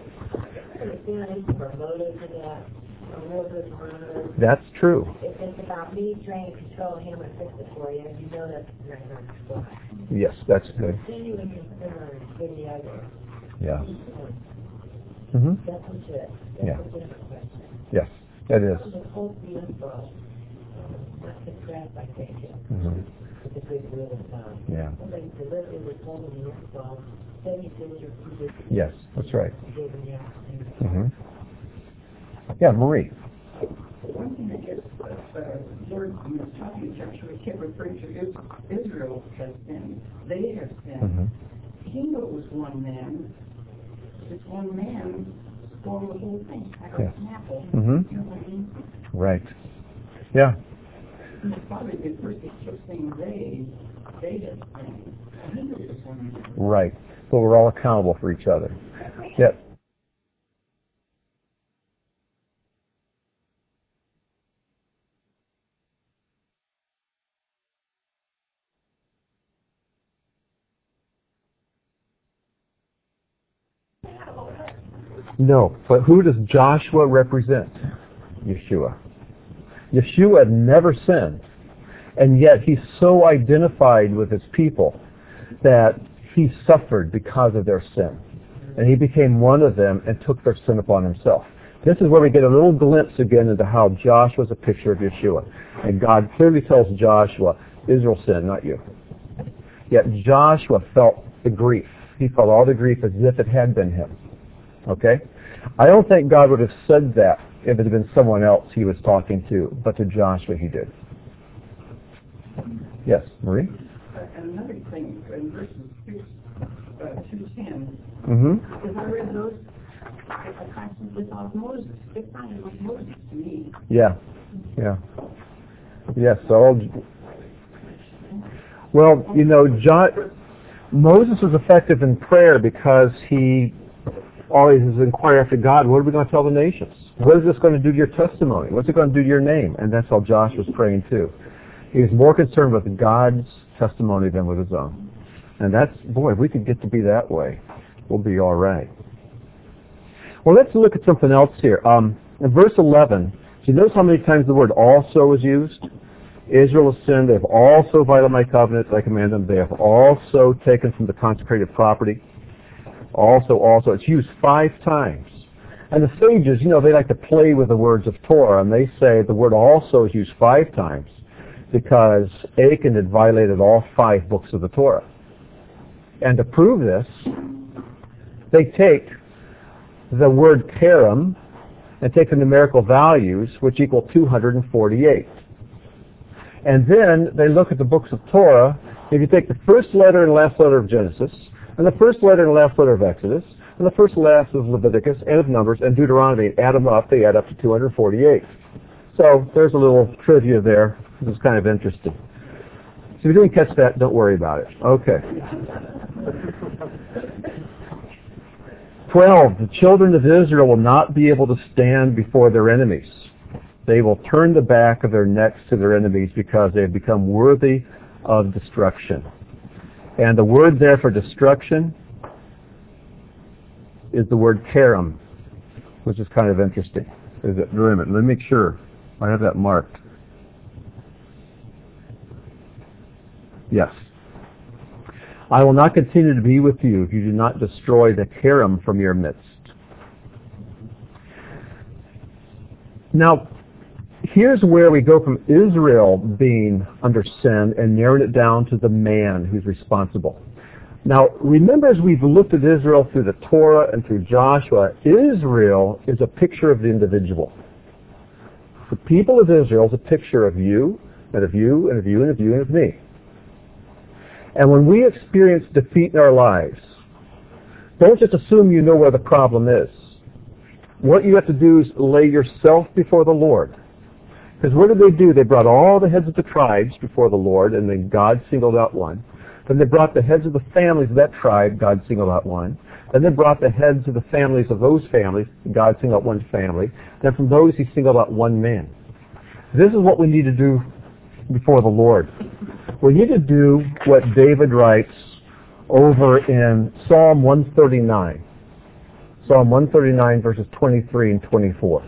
That's true. If it's about me trying to control him and fix it for you, you know that's very hard to fly. Yes, that's good. Genuine concern for the other. Yeah. Mm-hmm. That's legit. That's Yeah. a different question. Yes, that is. The whole info, not the crap I take it. Mm-hmm. It's a good rule of thumb. Yeah. Somebody deliberately withholding the info, then you feel you're convicted. Yes, that's right. You gave them the opportunity. Mm-hmm. Yeah, Marie. One thing I guess, uh, Lord, when he was talking to Joshua, he kept referring to is, Israel has sinned. They have sinned. Mm-hmm. He knew it was one man. This one man stole the whole thing. I Yes. got an apple. Mm-hmm. You know what I mean? Right. Yeah. And the father, at first, he kept saying they, they have sinned. He knew it was one man. Right. So we're all accountable for each other. Yeah. No, but who does Joshua represent? Yeshua. Yeshua never sinned, and yet he's so identified with his people that he suffered because of their sin. And he became one of them and took their sin upon himself. This is where we get a little glimpse again into how Joshua is a picture of Yeshua. And God clearly tells Joshua, Israel sinned, not you. Yet Joshua felt the grief. He felt all the grief as if it had been him. Okay? I don't think God would have said that if it had been someone else he was talking to, but to Joshua he did. Yes, Marie? And another thing, in verses six uh, to ten, Mm-hmm. because I read those, I, I constantly thought of Moses. It sounded like Moses to me. Yeah. Yeah. Yes, so, well, you know, John, Moses was effective in prayer because he always is inquire after God, what are we going to tell the nations? What is this going to do to your testimony? What's it going to do to your name? And that's how Josh was praying too. He was more concerned with God's testimony than with his own. And that's, boy, if we could get to be that way, we'll be all right. Well, let's look at something else here. Um, in verse eleven, do you notice how many times the word also is used? Israel has sinned. They have also violated my covenant that I command them. They have also taken from the consecrated property. Also, also. It's used five times. And the sages, you know, they like to play with the words of Torah, and they say the word also is used five times because Achan had violated all five books of the Torah. And to prove this, they take the word karam and take the numerical values, which equal two hundred forty-eight. And then they look at the books of Torah. If you take the first letter and last letter of Genesis, and the first letter and last letter of Exodus, and the first and last of Leviticus, and of Numbers, and Deuteronomy. Add them up, they add up to two hundred forty-eight. So there's a little trivia there. This is kind of interesting. So if you didn't catch that, don't worry about it. Okay. twelve. The children of Israel will not be able to stand before their enemies. They will turn the back of their necks to their enemies because they have become worthy of destruction. And the word there for destruction is the word karam, which is kind of interesting. Is it? Wait a minute, let me make sure. I have that marked. Yes. I will not continue to be with you if you do not destroy the karam from your midst. Now, here's where we go from Israel being under sin and narrowing it down to the man who's responsible. Now, remember, as we've looked at Israel through the Torah and through Joshua, Israel is a picture of the individual. The people of Israel is a picture of you, and of you, and of you, and of you, and of me. And when we experience defeat in our lives, don't just assume you know where the problem is. What you have to do is lay yourself before the Lord. Because what did they do? They brought all the heads of the tribes before the Lord, and then God singled out one. Then they brought the heads of the families of that tribe, God singled out one. Then they brought the heads of the families of those families, God singled out one family. Then from those he singled out one man. This is what we need to do before the Lord. We need to do what David writes over in Psalm one thirty-nine. Psalm one thirty-nine verses twenty-three and twenty-four.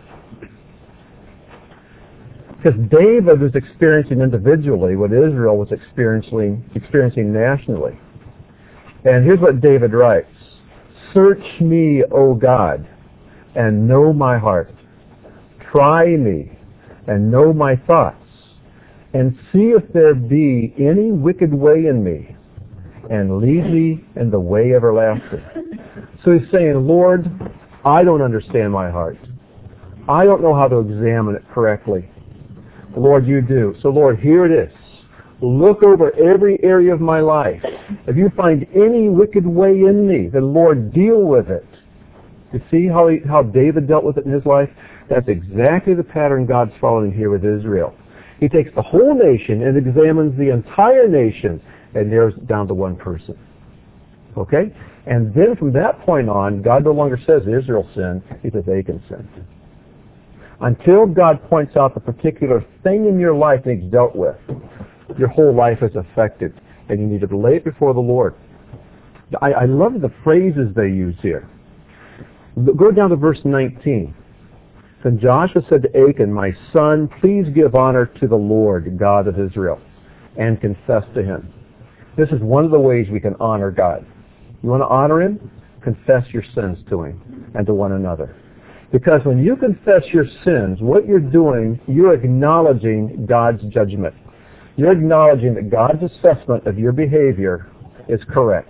Because David was experiencing individually what Israel was experiencing, experiencing nationally. And here's what David writes. Search me, O God, and know my heart. Try me, and know my thoughts, and see if there be any wicked way in me, and lead me in the way everlasting. So he's saying, Lord, I don't understand my heart. I don't know how to examine it correctly. Lord, you do. So Lord, here it is. Look over every area of my life. If you find any wicked way in me, then Lord, deal with it. You see how he, how David dealt with it in his life? That's exactly the pattern God's following here with Israel. He takes the whole nation and examines the entire nation and narrows it down to one person. Okay? And then from that point on, God no longer says Israel sinned. He says Achan sinned. Until God points out the particular thing in your life that he's dealt with, your whole life is affected, and you need to lay it before the Lord. I, I love the phrases they use here. Go down to verse nineteen. Then Joshua said to Achan, my son, please give honor to the Lord, God of Israel, and confess to him. This is one of the ways we can honor God. You want to honor him? Confess your sins to him and to one another. Because when you confess your sins, what you're doing, you're acknowledging God's judgment. You're acknowledging that God's assessment of your behavior is correct.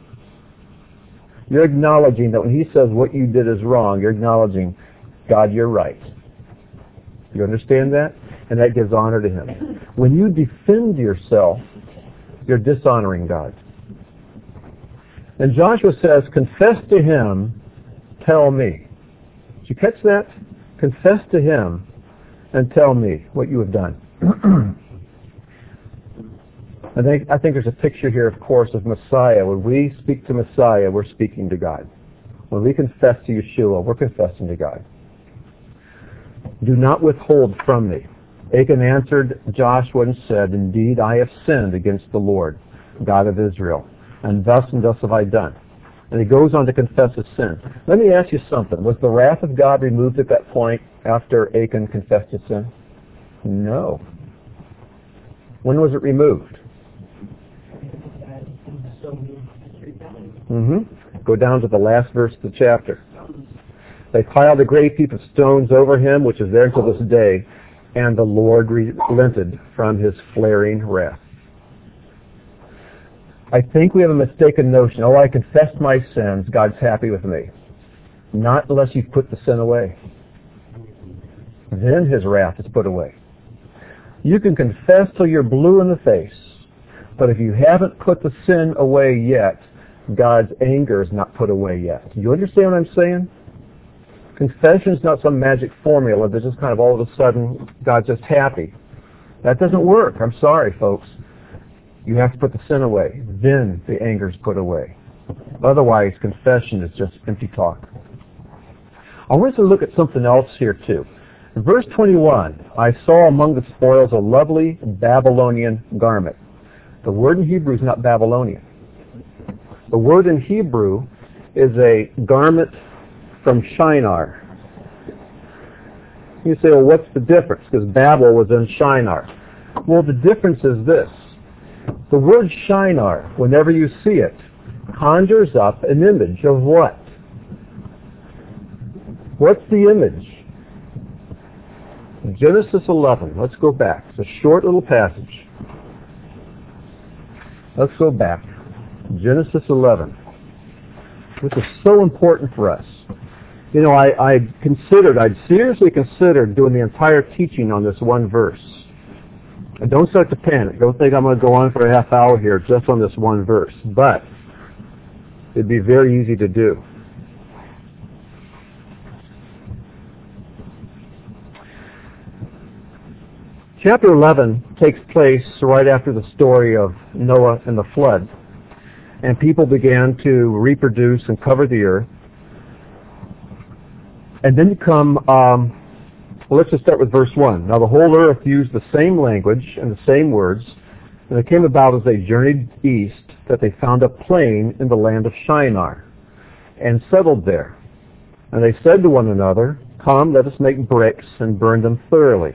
You're acknowledging that when he says what you did is wrong, you're acknowledging, God, you're right. You understand that? And that gives honor to him. When you defend yourself, you're dishonoring God. And Joshua says, confess to him, tell me. Did you catch that? Confess to him and tell me what you have done. I think, I think there's a picture here, of course, of Messiah. When we speak to Messiah, we're speaking to God. When we confess to Yeshua, we're confessing to God. Do not withhold from me. Achan answered Joshua and said, indeed, I have sinned against the Lord, God of Israel, and thus and thus have I done. And he goes on to confess his sin. Let me ask you something. Was the wrath of God removed at that point after Achan confessed his sin? No. When was it removed? Mm-hmm. Go down to the last verse of the chapter. They piled a great heap of stones over him, which is there until this day, and the Lord relented from his flaring wrath. I think we have a mistaken notion, oh, I confessed my sins, God's happy with me. Not unless you put the sin away. Then his wrath is put away. You can confess till you're blue in the face, but if you haven't put the sin away yet, God's anger is not put away yet. You understand what I'm saying? Confession is not some magic formula that just kind of all of a sudden God's just happy. That doesn't work. I'm sorry, folks. You have to put the sin away. Then the anger is put away. Otherwise, confession is just empty talk. I want us to look at something else here too. In verse twenty-one, I saw among the spoils a lovely Babylonian garment. The word in Hebrew is not Babylonian. The word in Hebrew is a garment from Shinar. You say, well, what's the difference? Because Babel was in Shinar. Well, the difference is this. The word Shinar, whenever you see it, conjures up an image of what? What's the image? In Genesis eleven, let's go back. It's a short little passage. Let's go back. Genesis eleven. This is so important for us. You know, I, I considered, I'd seriously considered doing the entire teaching on this one verse. And don't start to panic. Don't think I'm going to go on for a half hour here just on this one verse. But it'd be very easy to do. Chapter eleven takes place right after the story of Noah and the flood. And people began to reproduce and cover the earth. And then you come, um, well, let's just start with verse one. Now the whole earth used the same language and the same words, and it came about as they journeyed east that they found a plain in the land of Shinar, and settled there. And they said to one another, come, let us make bricks and burn them thoroughly.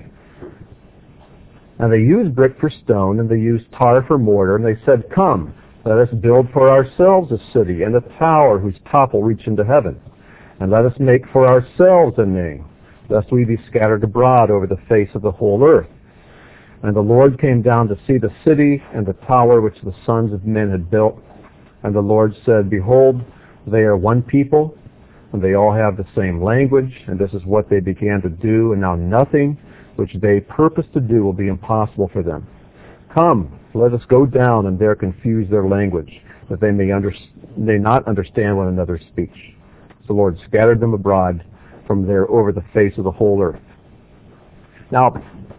And they used brick for stone, and they used tar for mortar, and they said, come, let us build for ourselves a city and a tower whose top will reach into heaven. And let us make for ourselves a name, lest we be scattered abroad over the face of the whole earth. And the Lord came down to see the city and the tower which the sons of men had built. And the Lord said, behold, they are one people, and they all have the same language, and this is what they began to do, and now nothing which they purpose to do will be impossible for them. Come, let us go down and there confuse their language, that they may, under, may not understand one another's speech. The Lord scattered them abroad from there over the face of the whole earth. Now,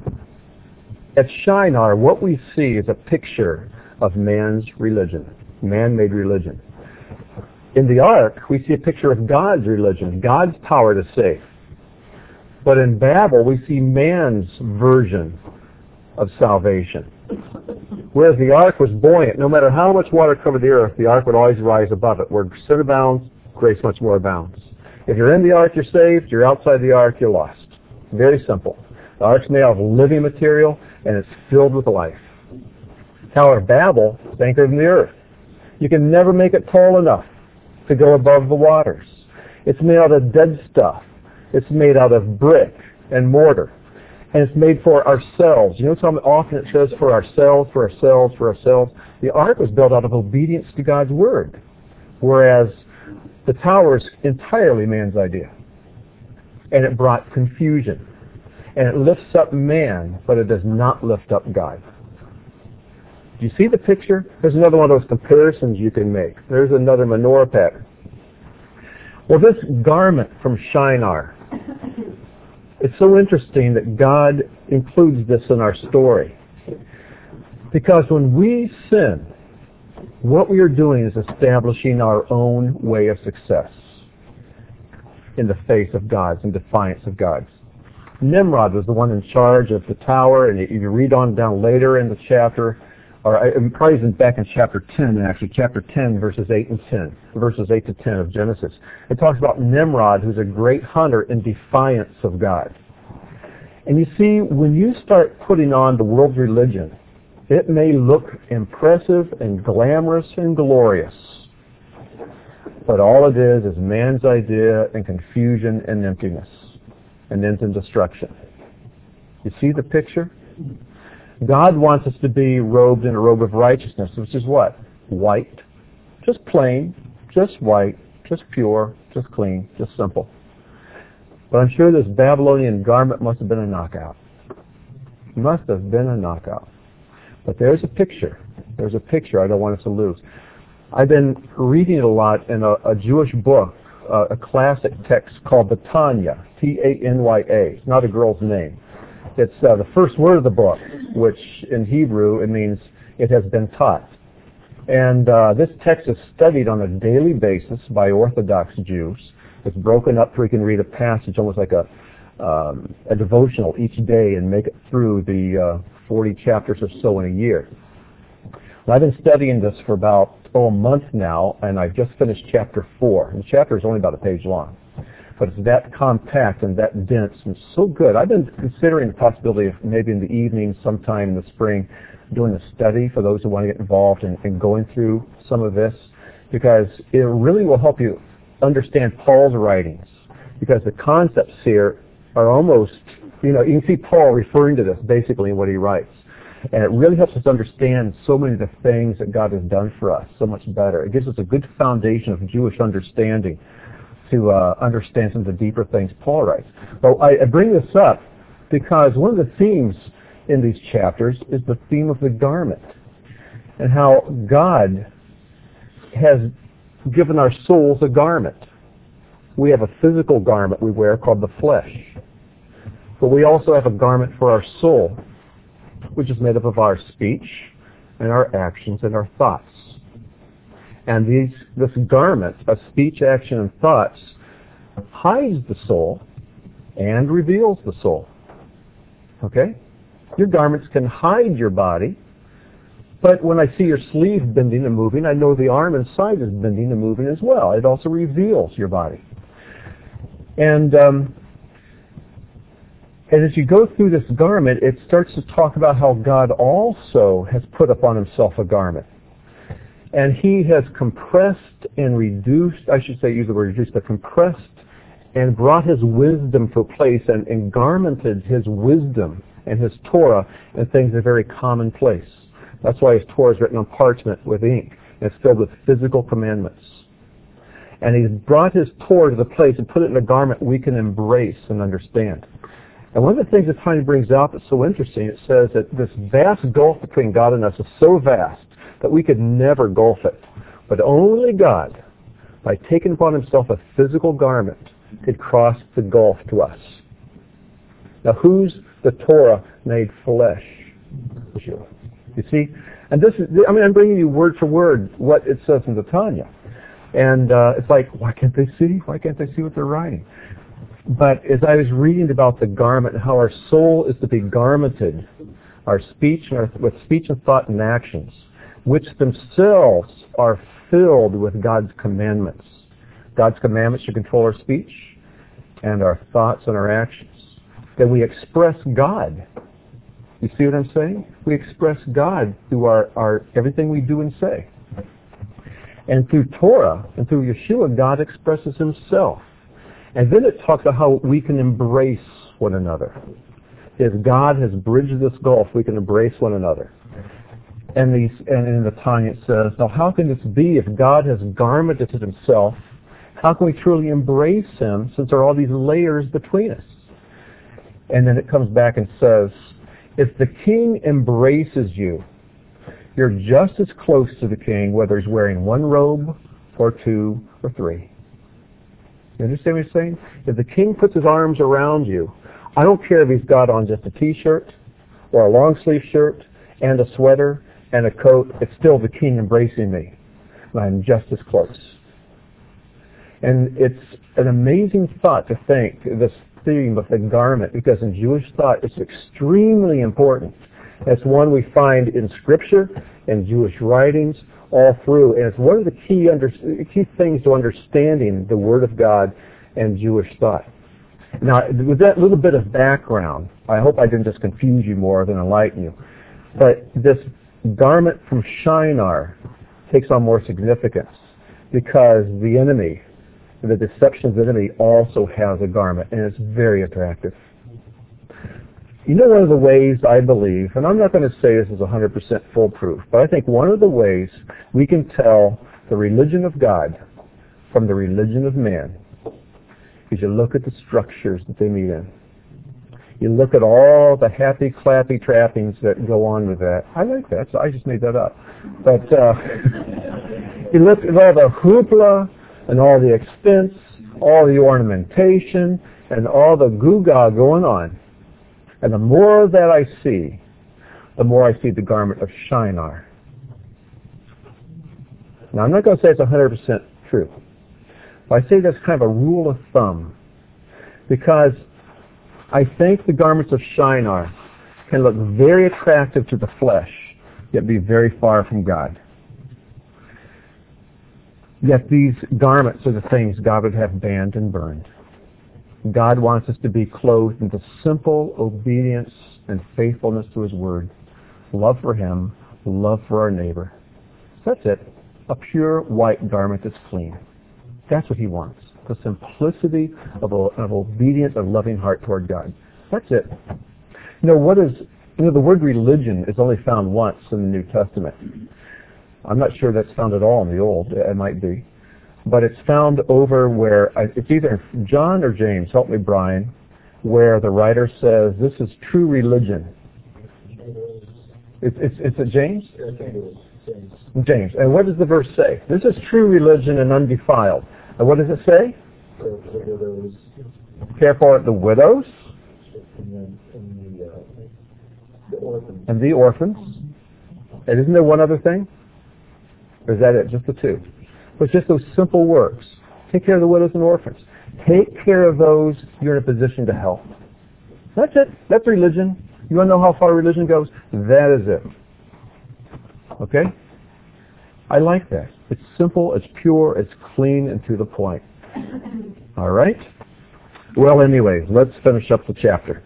at Shinar, what we see is a picture of man's religion, man-made religion. In the ark, we see a picture of God's religion, God's power to save. But in Babel, we see man's version of salvation. Whereas the ark was buoyant, no matter how much water covered the earth, the ark would always rise above it. Where sin abounds, grace much more abounds. If you're in the ark, you're saved. You're outside the ark, you're lost. Very simple. The ark's made out of living material, and it's filled with life. Tower of Babel is anchored in the earth. You can never make it tall enough to go above the waters. It's made out of dead stuff. It's made out of brick and mortar. And it's made for ourselves. You know how often it says for ourselves, for ourselves, for ourselves? The ark was built out of obedience to God's word. Whereas the tower is entirely man's idea. And it brought confusion. And it lifts up man, but it does not lift up God. Do you see the picture? There's another one of those comparisons you can make. There's another menorah pattern. Well, this garment from Shinar, it's so interesting that God includes this in our story. Because when we sin, what we are doing is establishing our own way of success in the face of God's, in defiance of God's. Nimrod was the one in charge of the tower, and if you read on down later in the chapter, or probably even back in chapter ten, actually, chapter ten, verses eight and ten, verses eight to ten of Genesis. It talks about Nimrod, who's a great hunter in defiance of God. And you see, when you start putting on the world's religion, it may look impressive and glamorous and glorious, but all it is is man's idea and confusion and emptiness, and ends in destruction. You see the picture? God wants us to be robed in a robe of righteousness, which is what? White. Just plain, just white, just pure, just clean, just simple. But I'm sure this Babylonian garment must have been a knockout. Must have been a knockout. But there's a picture. There's a picture I don't want us to lose. I've been reading it a lot in a, a Jewish book, uh, a classic text called the Tanya, T A N Y A. It's not a girl's name. It's uh, the first word of the book, which in Hebrew it means it has been taught. And uh, this text is studied on a daily basis by Orthodox Jews. It's broken up so we can read a passage almost like a, um, a devotional each day and make it through the uh, forty chapters or so in a year. Well, I've been studying this for about oh, a month now, and I've just finished chapter four. And the chapter is only about a page long. But it's that compact and that dense and so good. I've been considering the possibility of maybe in the evening sometime in the spring doing a study for those who want to get involved in, in going through some of this, because it really will help you understand Paul's writings, because the concepts here are almost, you know, you can see Paul referring to this basically in what he writes. And it really helps us understand so many of the things that God has done for us so much better. It gives us a good foundation of Jewish understanding to uh, understand some of the deeper things Paul writes. Well, I, I bring this up because one of the themes in these chapters is the theme of the garment, and how God has given our souls a garment. We have a physical garment we wear called the flesh, but we also have a garment for our soul, which is made up of our speech and our actions and our thoughts. And these, this garment of speech, action, and thoughts hides the soul and reveals the soul. Okay? Your garments can hide your body, but when I see your sleeve bending and moving, I know the arm inside is bending and moving as well. It also reveals your body. And, um, and as you go through this garment, it starts to talk about how God also has put upon himself a garment. And he has compressed and reduced, I should say, use the word reduced, but compressed and brought his wisdom to a place and, and garmented his wisdom and his Torah and things that are very commonplace. That's why his Torah is written on parchment with ink. And it's filled with physical commandments. And he's brought his Torah to the place and put it in a garment we can embrace and understand. And one of the things that Tanya brings out that's so interesting, it says that this vast gulf between God and us is so vast that we could never gulf it. But only God, by taking upon himself a physical garment, could cross the gulf to us. Now, who's the Torah made flesh? You see? And this is, I mean, I'm bringing you word for word what it says in the Tanya. And uh, it's like, why can't they see? Why can't they see what they're writing? But as I was reading about the garment and how our soul is to be garmented, our speech and our, with speech and thought and actions, which themselves are filled with God's commandments. God's commandments should control our speech and our thoughts and our actions. Then we express God. You see what I'm saying? We express God through our, our everything we do and say. And through Torah and through Yeshua, God expresses himself. And then it talks about how we can embrace one another. As God has bridged this gulf, we can embrace one another. And, these, and in the Tanya it says, now how can this be if God has garmented himself? How can we truly embrace him since there are all these layers between us? And then it comes back and says, if the king embraces you, you're just as close to the king whether he's wearing one robe or two or three. You understand what he's saying? If the king puts his arms around you, I don't care if he's got on just a t-shirt or a long sleeve shirt and a sweater and a coat, it's still the king embracing me. And I'm just as close. And it's an amazing thought to think, this theme of the garment, because in Jewish thought it's extremely important. It's one we find in Scripture, in Jewish writings, all through. And it's one of the key, under, key things to understanding the Word of God and Jewish thought. Now, with that little bit of background, I hope I didn't just confuse you more than enlighten you. But this garment from Shinar takes on more significance because the enemy, the deception of the enemy, also has a garment, and it's very attractive. You know, one of the ways I believe, and I'm not going to say this is one hundred percent foolproof, but I think one of the ways we can tell the religion of God from the religion of man is you look at the structures that they meet in. You look at all the happy, clappy trappings that go on with that. I like that, so I just made that up. But uh, He looked at all the hoopla and all the expense, all the ornamentation, and all the goo-gaw going on. And the more that I see, the more I see the garment of Shinar. Now, I'm not going to say it's one hundred percent true. But I say that's kind of a rule of thumb. Because I think the garments of Shinar can look very attractive to the flesh, yet be very far from God. Yet these garments are the things God would have banned and burned. God wants us to be clothed in the simple obedience and faithfulness to His Word. Love for Him, love for our neighbor. That's it. A pure white garment that's clean. That's what He wants. The simplicity of, a, of obedience and loving heart toward God. That's it. You know, what is, you know, the word religion is only found once in the New Testament. I'm not sure that's found at all in the Old. It might be. But it's found over where, it's either John or James, help me Brian, where the writer says, this is true religion. It's, it's, it's a James? James. James. And what does the verse say? This is true religion and undefiled. And what does it say? Care for the widows. And the, uh, the orphans. And the orphans. And isn't there one other thing? Or is that it? Just the two? But just those simple works. Take care of the widows and orphans. Take care of those you're in a position to help. That's it. That's religion. You want to know how far religion goes? That is it. Okay? I like that. It's simple, it's pure, it's clean, and to the point. All right? Well, anyway, let's finish up the chapter.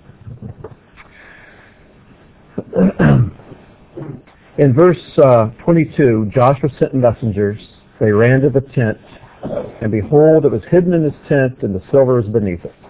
In verse uh, twenty-two, Joshua sent messengers. They ran to the tent, and behold, it was hidden in his tent, and the silver was beneath it.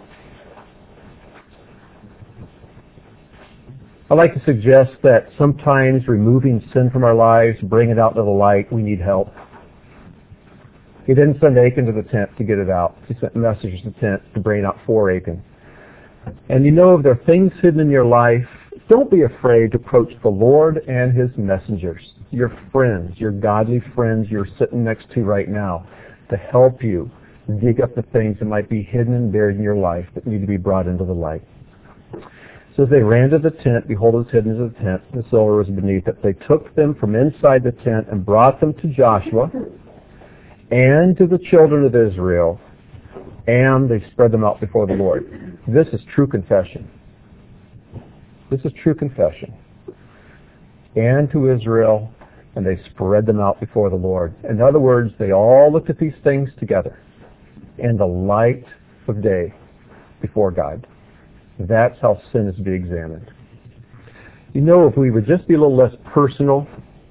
I'd like to suggest that sometimes removing sin from our lives, bringing it out to the light, we need help. He didn't send Achan to the tent to get it out. He sent messengers to the tent to bring out for Achan. And you know, if there are things hidden in your life, don't be afraid to approach the Lord and His messengers, your friends, your godly friends you're sitting next to right now, to help you dig up the things that might be hidden and buried in your life that need to be brought into the light. So as they ran to the tent, behold, it was hidden in the tent, the silver was beneath it. They took them from inside the tent and brought them to Joshua and to the children of Israel, and they spread them out before the Lord. This is true confession. This is true confession. And to Israel, and they spread them out before the Lord. In other words, they all looked at these things together in the light of day before God. That's how sin is to be examined. You know, if we would just be a little less personal,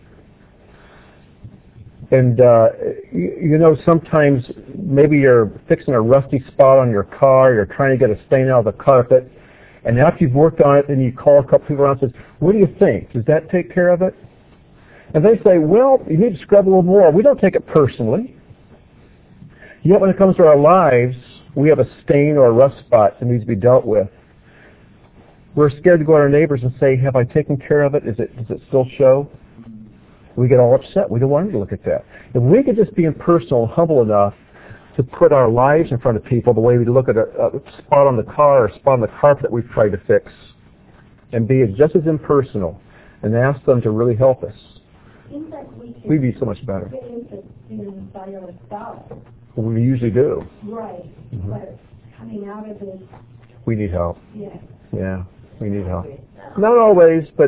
and uh, you, you know, sometimes maybe you're fixing a rusty spot on your car, you're trying to get a stain out of the carpet, and after you've worked on it, then you call a couple people around and say, what do you think? Does that take care of it? And they say, well, you need to scrub a little more. We don't take it personally. Yet when it comes to our lives, we have a stain or a rust spot that needs to be dealt with. We're scared to go to our neighbors and say, have I taken care of it? Is it, does it still show? We get all upset. We don't want them to look at that. If we could just be impersonal and humble enough to put our lives in front of people the way we look at a, a spot on the car or a spot on the carpet that we've tried to fix, and be just as impersonal and ask them to really help us, we'd be so much better. Get interested by yourself. We usually do. Right. Mm-hmm. But coming out of this. We need help. Yeah. Yeah, we need help. Not always, but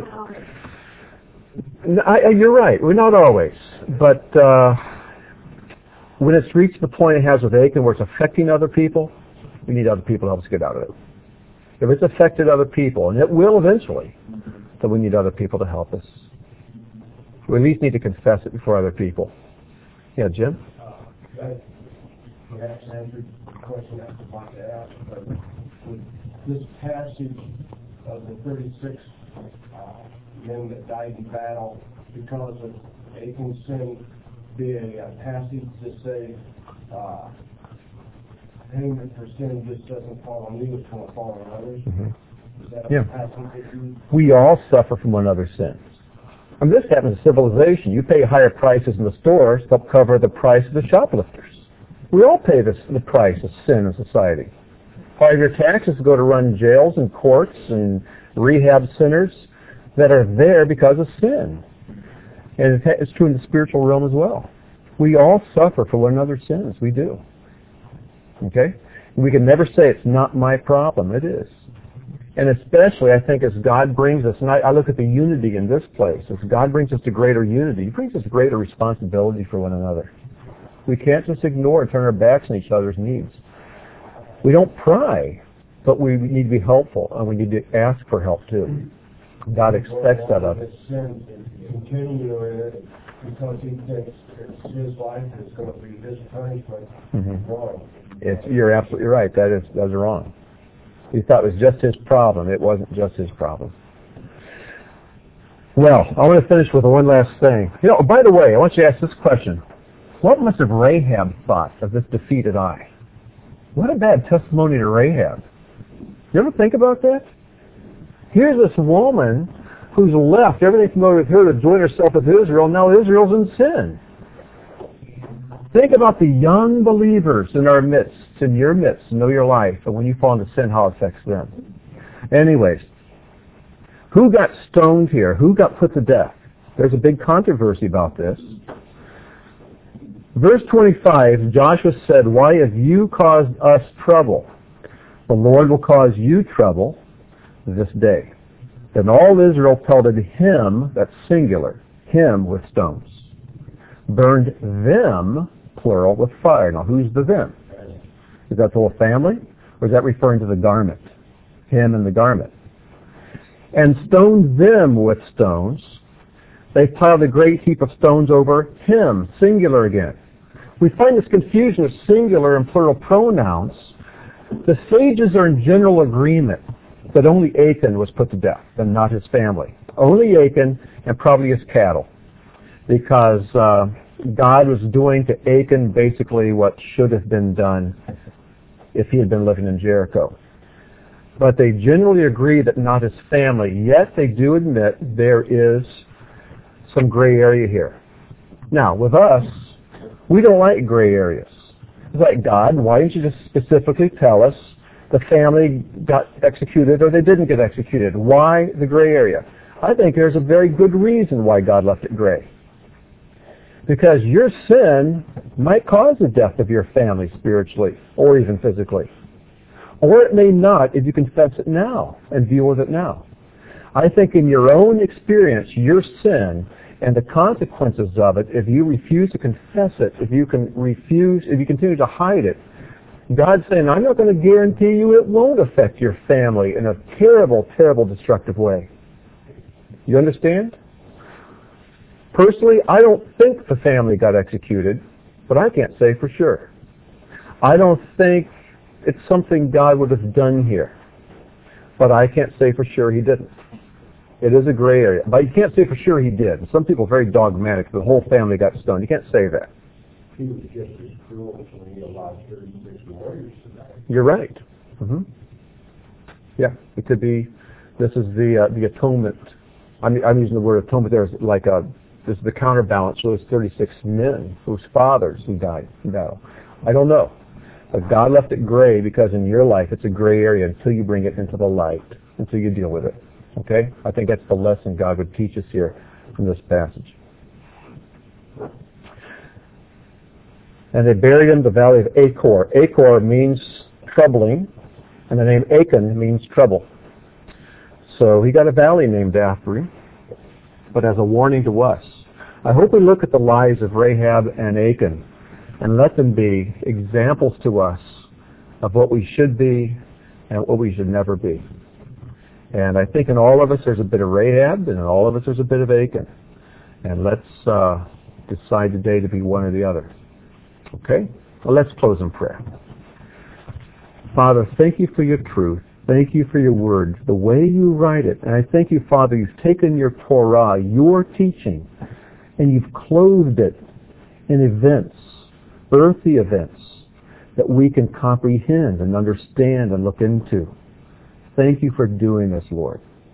I, I, you're right. We're not always. But uh, when it's reached the point it has with Achan where it's affecting other people, we need other people to help us get out of it. If it's affected other people, and it will eventually, then we need other people to help us. We at least need to confess it before other people. Yeah, Jim? Uh, that perhaps answered the question I was about to ask, but with this passage of the thirty-six uh, men that died in battle because of Achan's sin be a, a passage to say uh, payment for sin just doesn't fall on you, it's going to fall on others? Mm-hmm. Is that yeah. a passage that you... We all suffer from one another's sins. I mean, this happens in civilization. You pay higher prices in the stores to help cover the price of the shoplifters. We all pay this, the price of sin in society. Part of your taxes go to run jails and courts and rehab centers that are there because of sin. And it's true in the spiritual realm as well. We all suffer for one another's sins. We do. Okay? We can never say it's not my problem. It is. And especially, I think, as God brings us, and I, I look at the unity in this place, as God brings us to greater unity, He brings us greater responsibility for one another. We can't just ignore and turn our backs on each other's needs. We don't pry, but we need to be helpful, and we need to ask for help, too. God expects that of us. Continue in it because he thinks it's his life is going to be his punishment. Mm-hmm. Wrong. It's, you're absolutely right. That is, that is wrong. He thought it was just his problem. It wasn't just his problem. Well, I want to finish with one last thing. You know, by the way, I want you to ask this question. What must have Rahab thought of this defeated eye? What a bad testimony to Rahab. You ever think about that? Here's this woman who's left everything familiar with her to join herself with Israel. Now Israel's in sin. Think about the young believers in our midst, in your midst, know your life, and when you fall into sin, how it affects them. Anyways, who got stoned here? Who got put to death? There's a big controversy about this. Verse twenty-five, Joshua said, "Why have you caused us trouble? The Lord will cause you trouble this day." Then all Israel pelted him, that's singular, him with stones. Burned them, plural, with fire. Now who's the them? Is that the whole family? Or is that referring to the garment? Him and the garment. And stoned them with stones. They piled a great heap of stones over him, singular again. We find this confusion of singular and plural pronouns. The sages are in general agreement that only Achan was put to death and not his family. Only Achan and probably his cattle. Because uh, God was doing to Achan basically what should have been done if he had been living in Jericho. But they generally agree that not his family. Yet they do admit there is some gray area here. Now, with us, we don't like gray areas. It's like, God, why didn't you just specifically tell us the family got executed or they didn't get executed? Why the gray area? I think there's a very good reason why God left it gray. Because your sin might cause the death of your family spiritually or even physically. Or it may not if you confess it now and deal with it now. I think in your own experience, your sin and the consequences of it, if you refuse to confess it, if you can refuse, if you continue to hide it, God's saying, I'm not going to guarantee you it won't affect your family in a terrible, terrible, destructive way. You understand? Personally, I don't think the family got executed, but I can't say for sure. I don't think it's something God would have done here, but I can't say for sure he didn't. It is a gray area, but you can't say for sure he did. Some people are very dogmatic. The whole family got stoned. You can't say that. He was just as cruel when he allowed thirty-six warriors to die. You're right. Mm-hmm. Yeah, it could be. This is the uh, the atonement. I'm, I'm using the word atonement there as like a. This is the counterbalance for those thirty-six men whose fathers who died in battle. I don't know, but God left it gray because in your life it's a gray area until you bring it into the light, until you deal with it. Okay? I think that's the lesson God would teach us here from this passage. And they buried him in the valley of Achor. Achor means troubling, and the name Achan means trouble. So he got a valley named after him, but as a warning to us. I hope we look at the lives of Rahab and Achan and let them be examples to us of what we should be and what we should never be. And I think in all of us there's a bit of Rahab, and in all of us there's a bit of Achan. And let's uh, decide today to be one or the other. Okay? Well, let's close in prayer. Father, thank you for your truth. Thank you for your word, the way you write it. And I thank you, Father, you've taken your Torah, your teaching, and you've clothed it in events, earthy events, that we can comprehend and understand and look into. Thank you for doing this, Lord.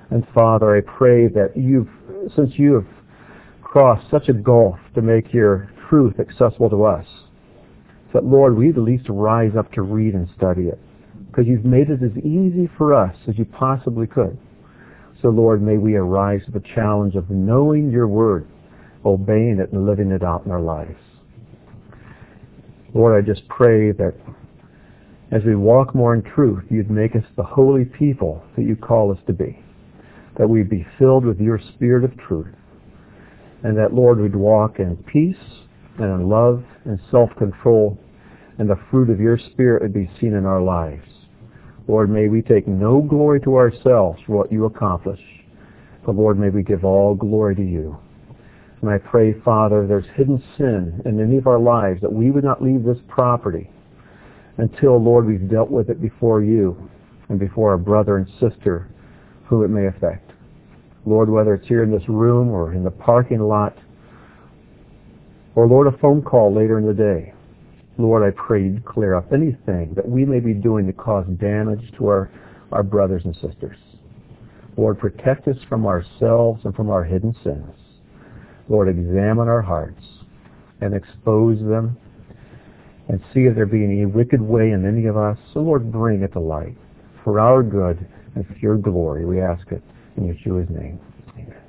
And Father, I pray that you've, since you have crossed such a gulf to make your truth accessible to us, that, Lord, we'd at least rise up to read and study it, because you've made it as easy for us as you possibly could. So, Lord, may we arise to the challenge of knowing your word, obeying it, and living it out in our lives. Lord, I just pray that as we walk more in truth, you'd make us the holy people that you call us to be, that we'd be filled with your spirit of truth, and that, Lord, we'd walk in peace and in love and self-control, and the fruit of your spirit would be seen in our lives. Lord, may we take no glory to ourselves for what you accomplish, but, Lord, may we give all glory to you. And I pray, Father, there's hidden sin in any of our lives, that we would not leave this property until, Lord, we've dealt with it before you and before our brother and sister who it may affect. Lord, whether it's here in this room or in the parking lot, or, Lord, a phone call later in the day, Lord, I pray you'd clear up anything that we may be doing to cause damage to our, our brothers and sisters. Lord, protect us from ourselves and from our hidden sins. Lord, examine our hearts and expose them and see if there be any wicked way in any of us. So, Lord, bring it to light for our good and for your glory. We ask it in Yeshua's name. Amen.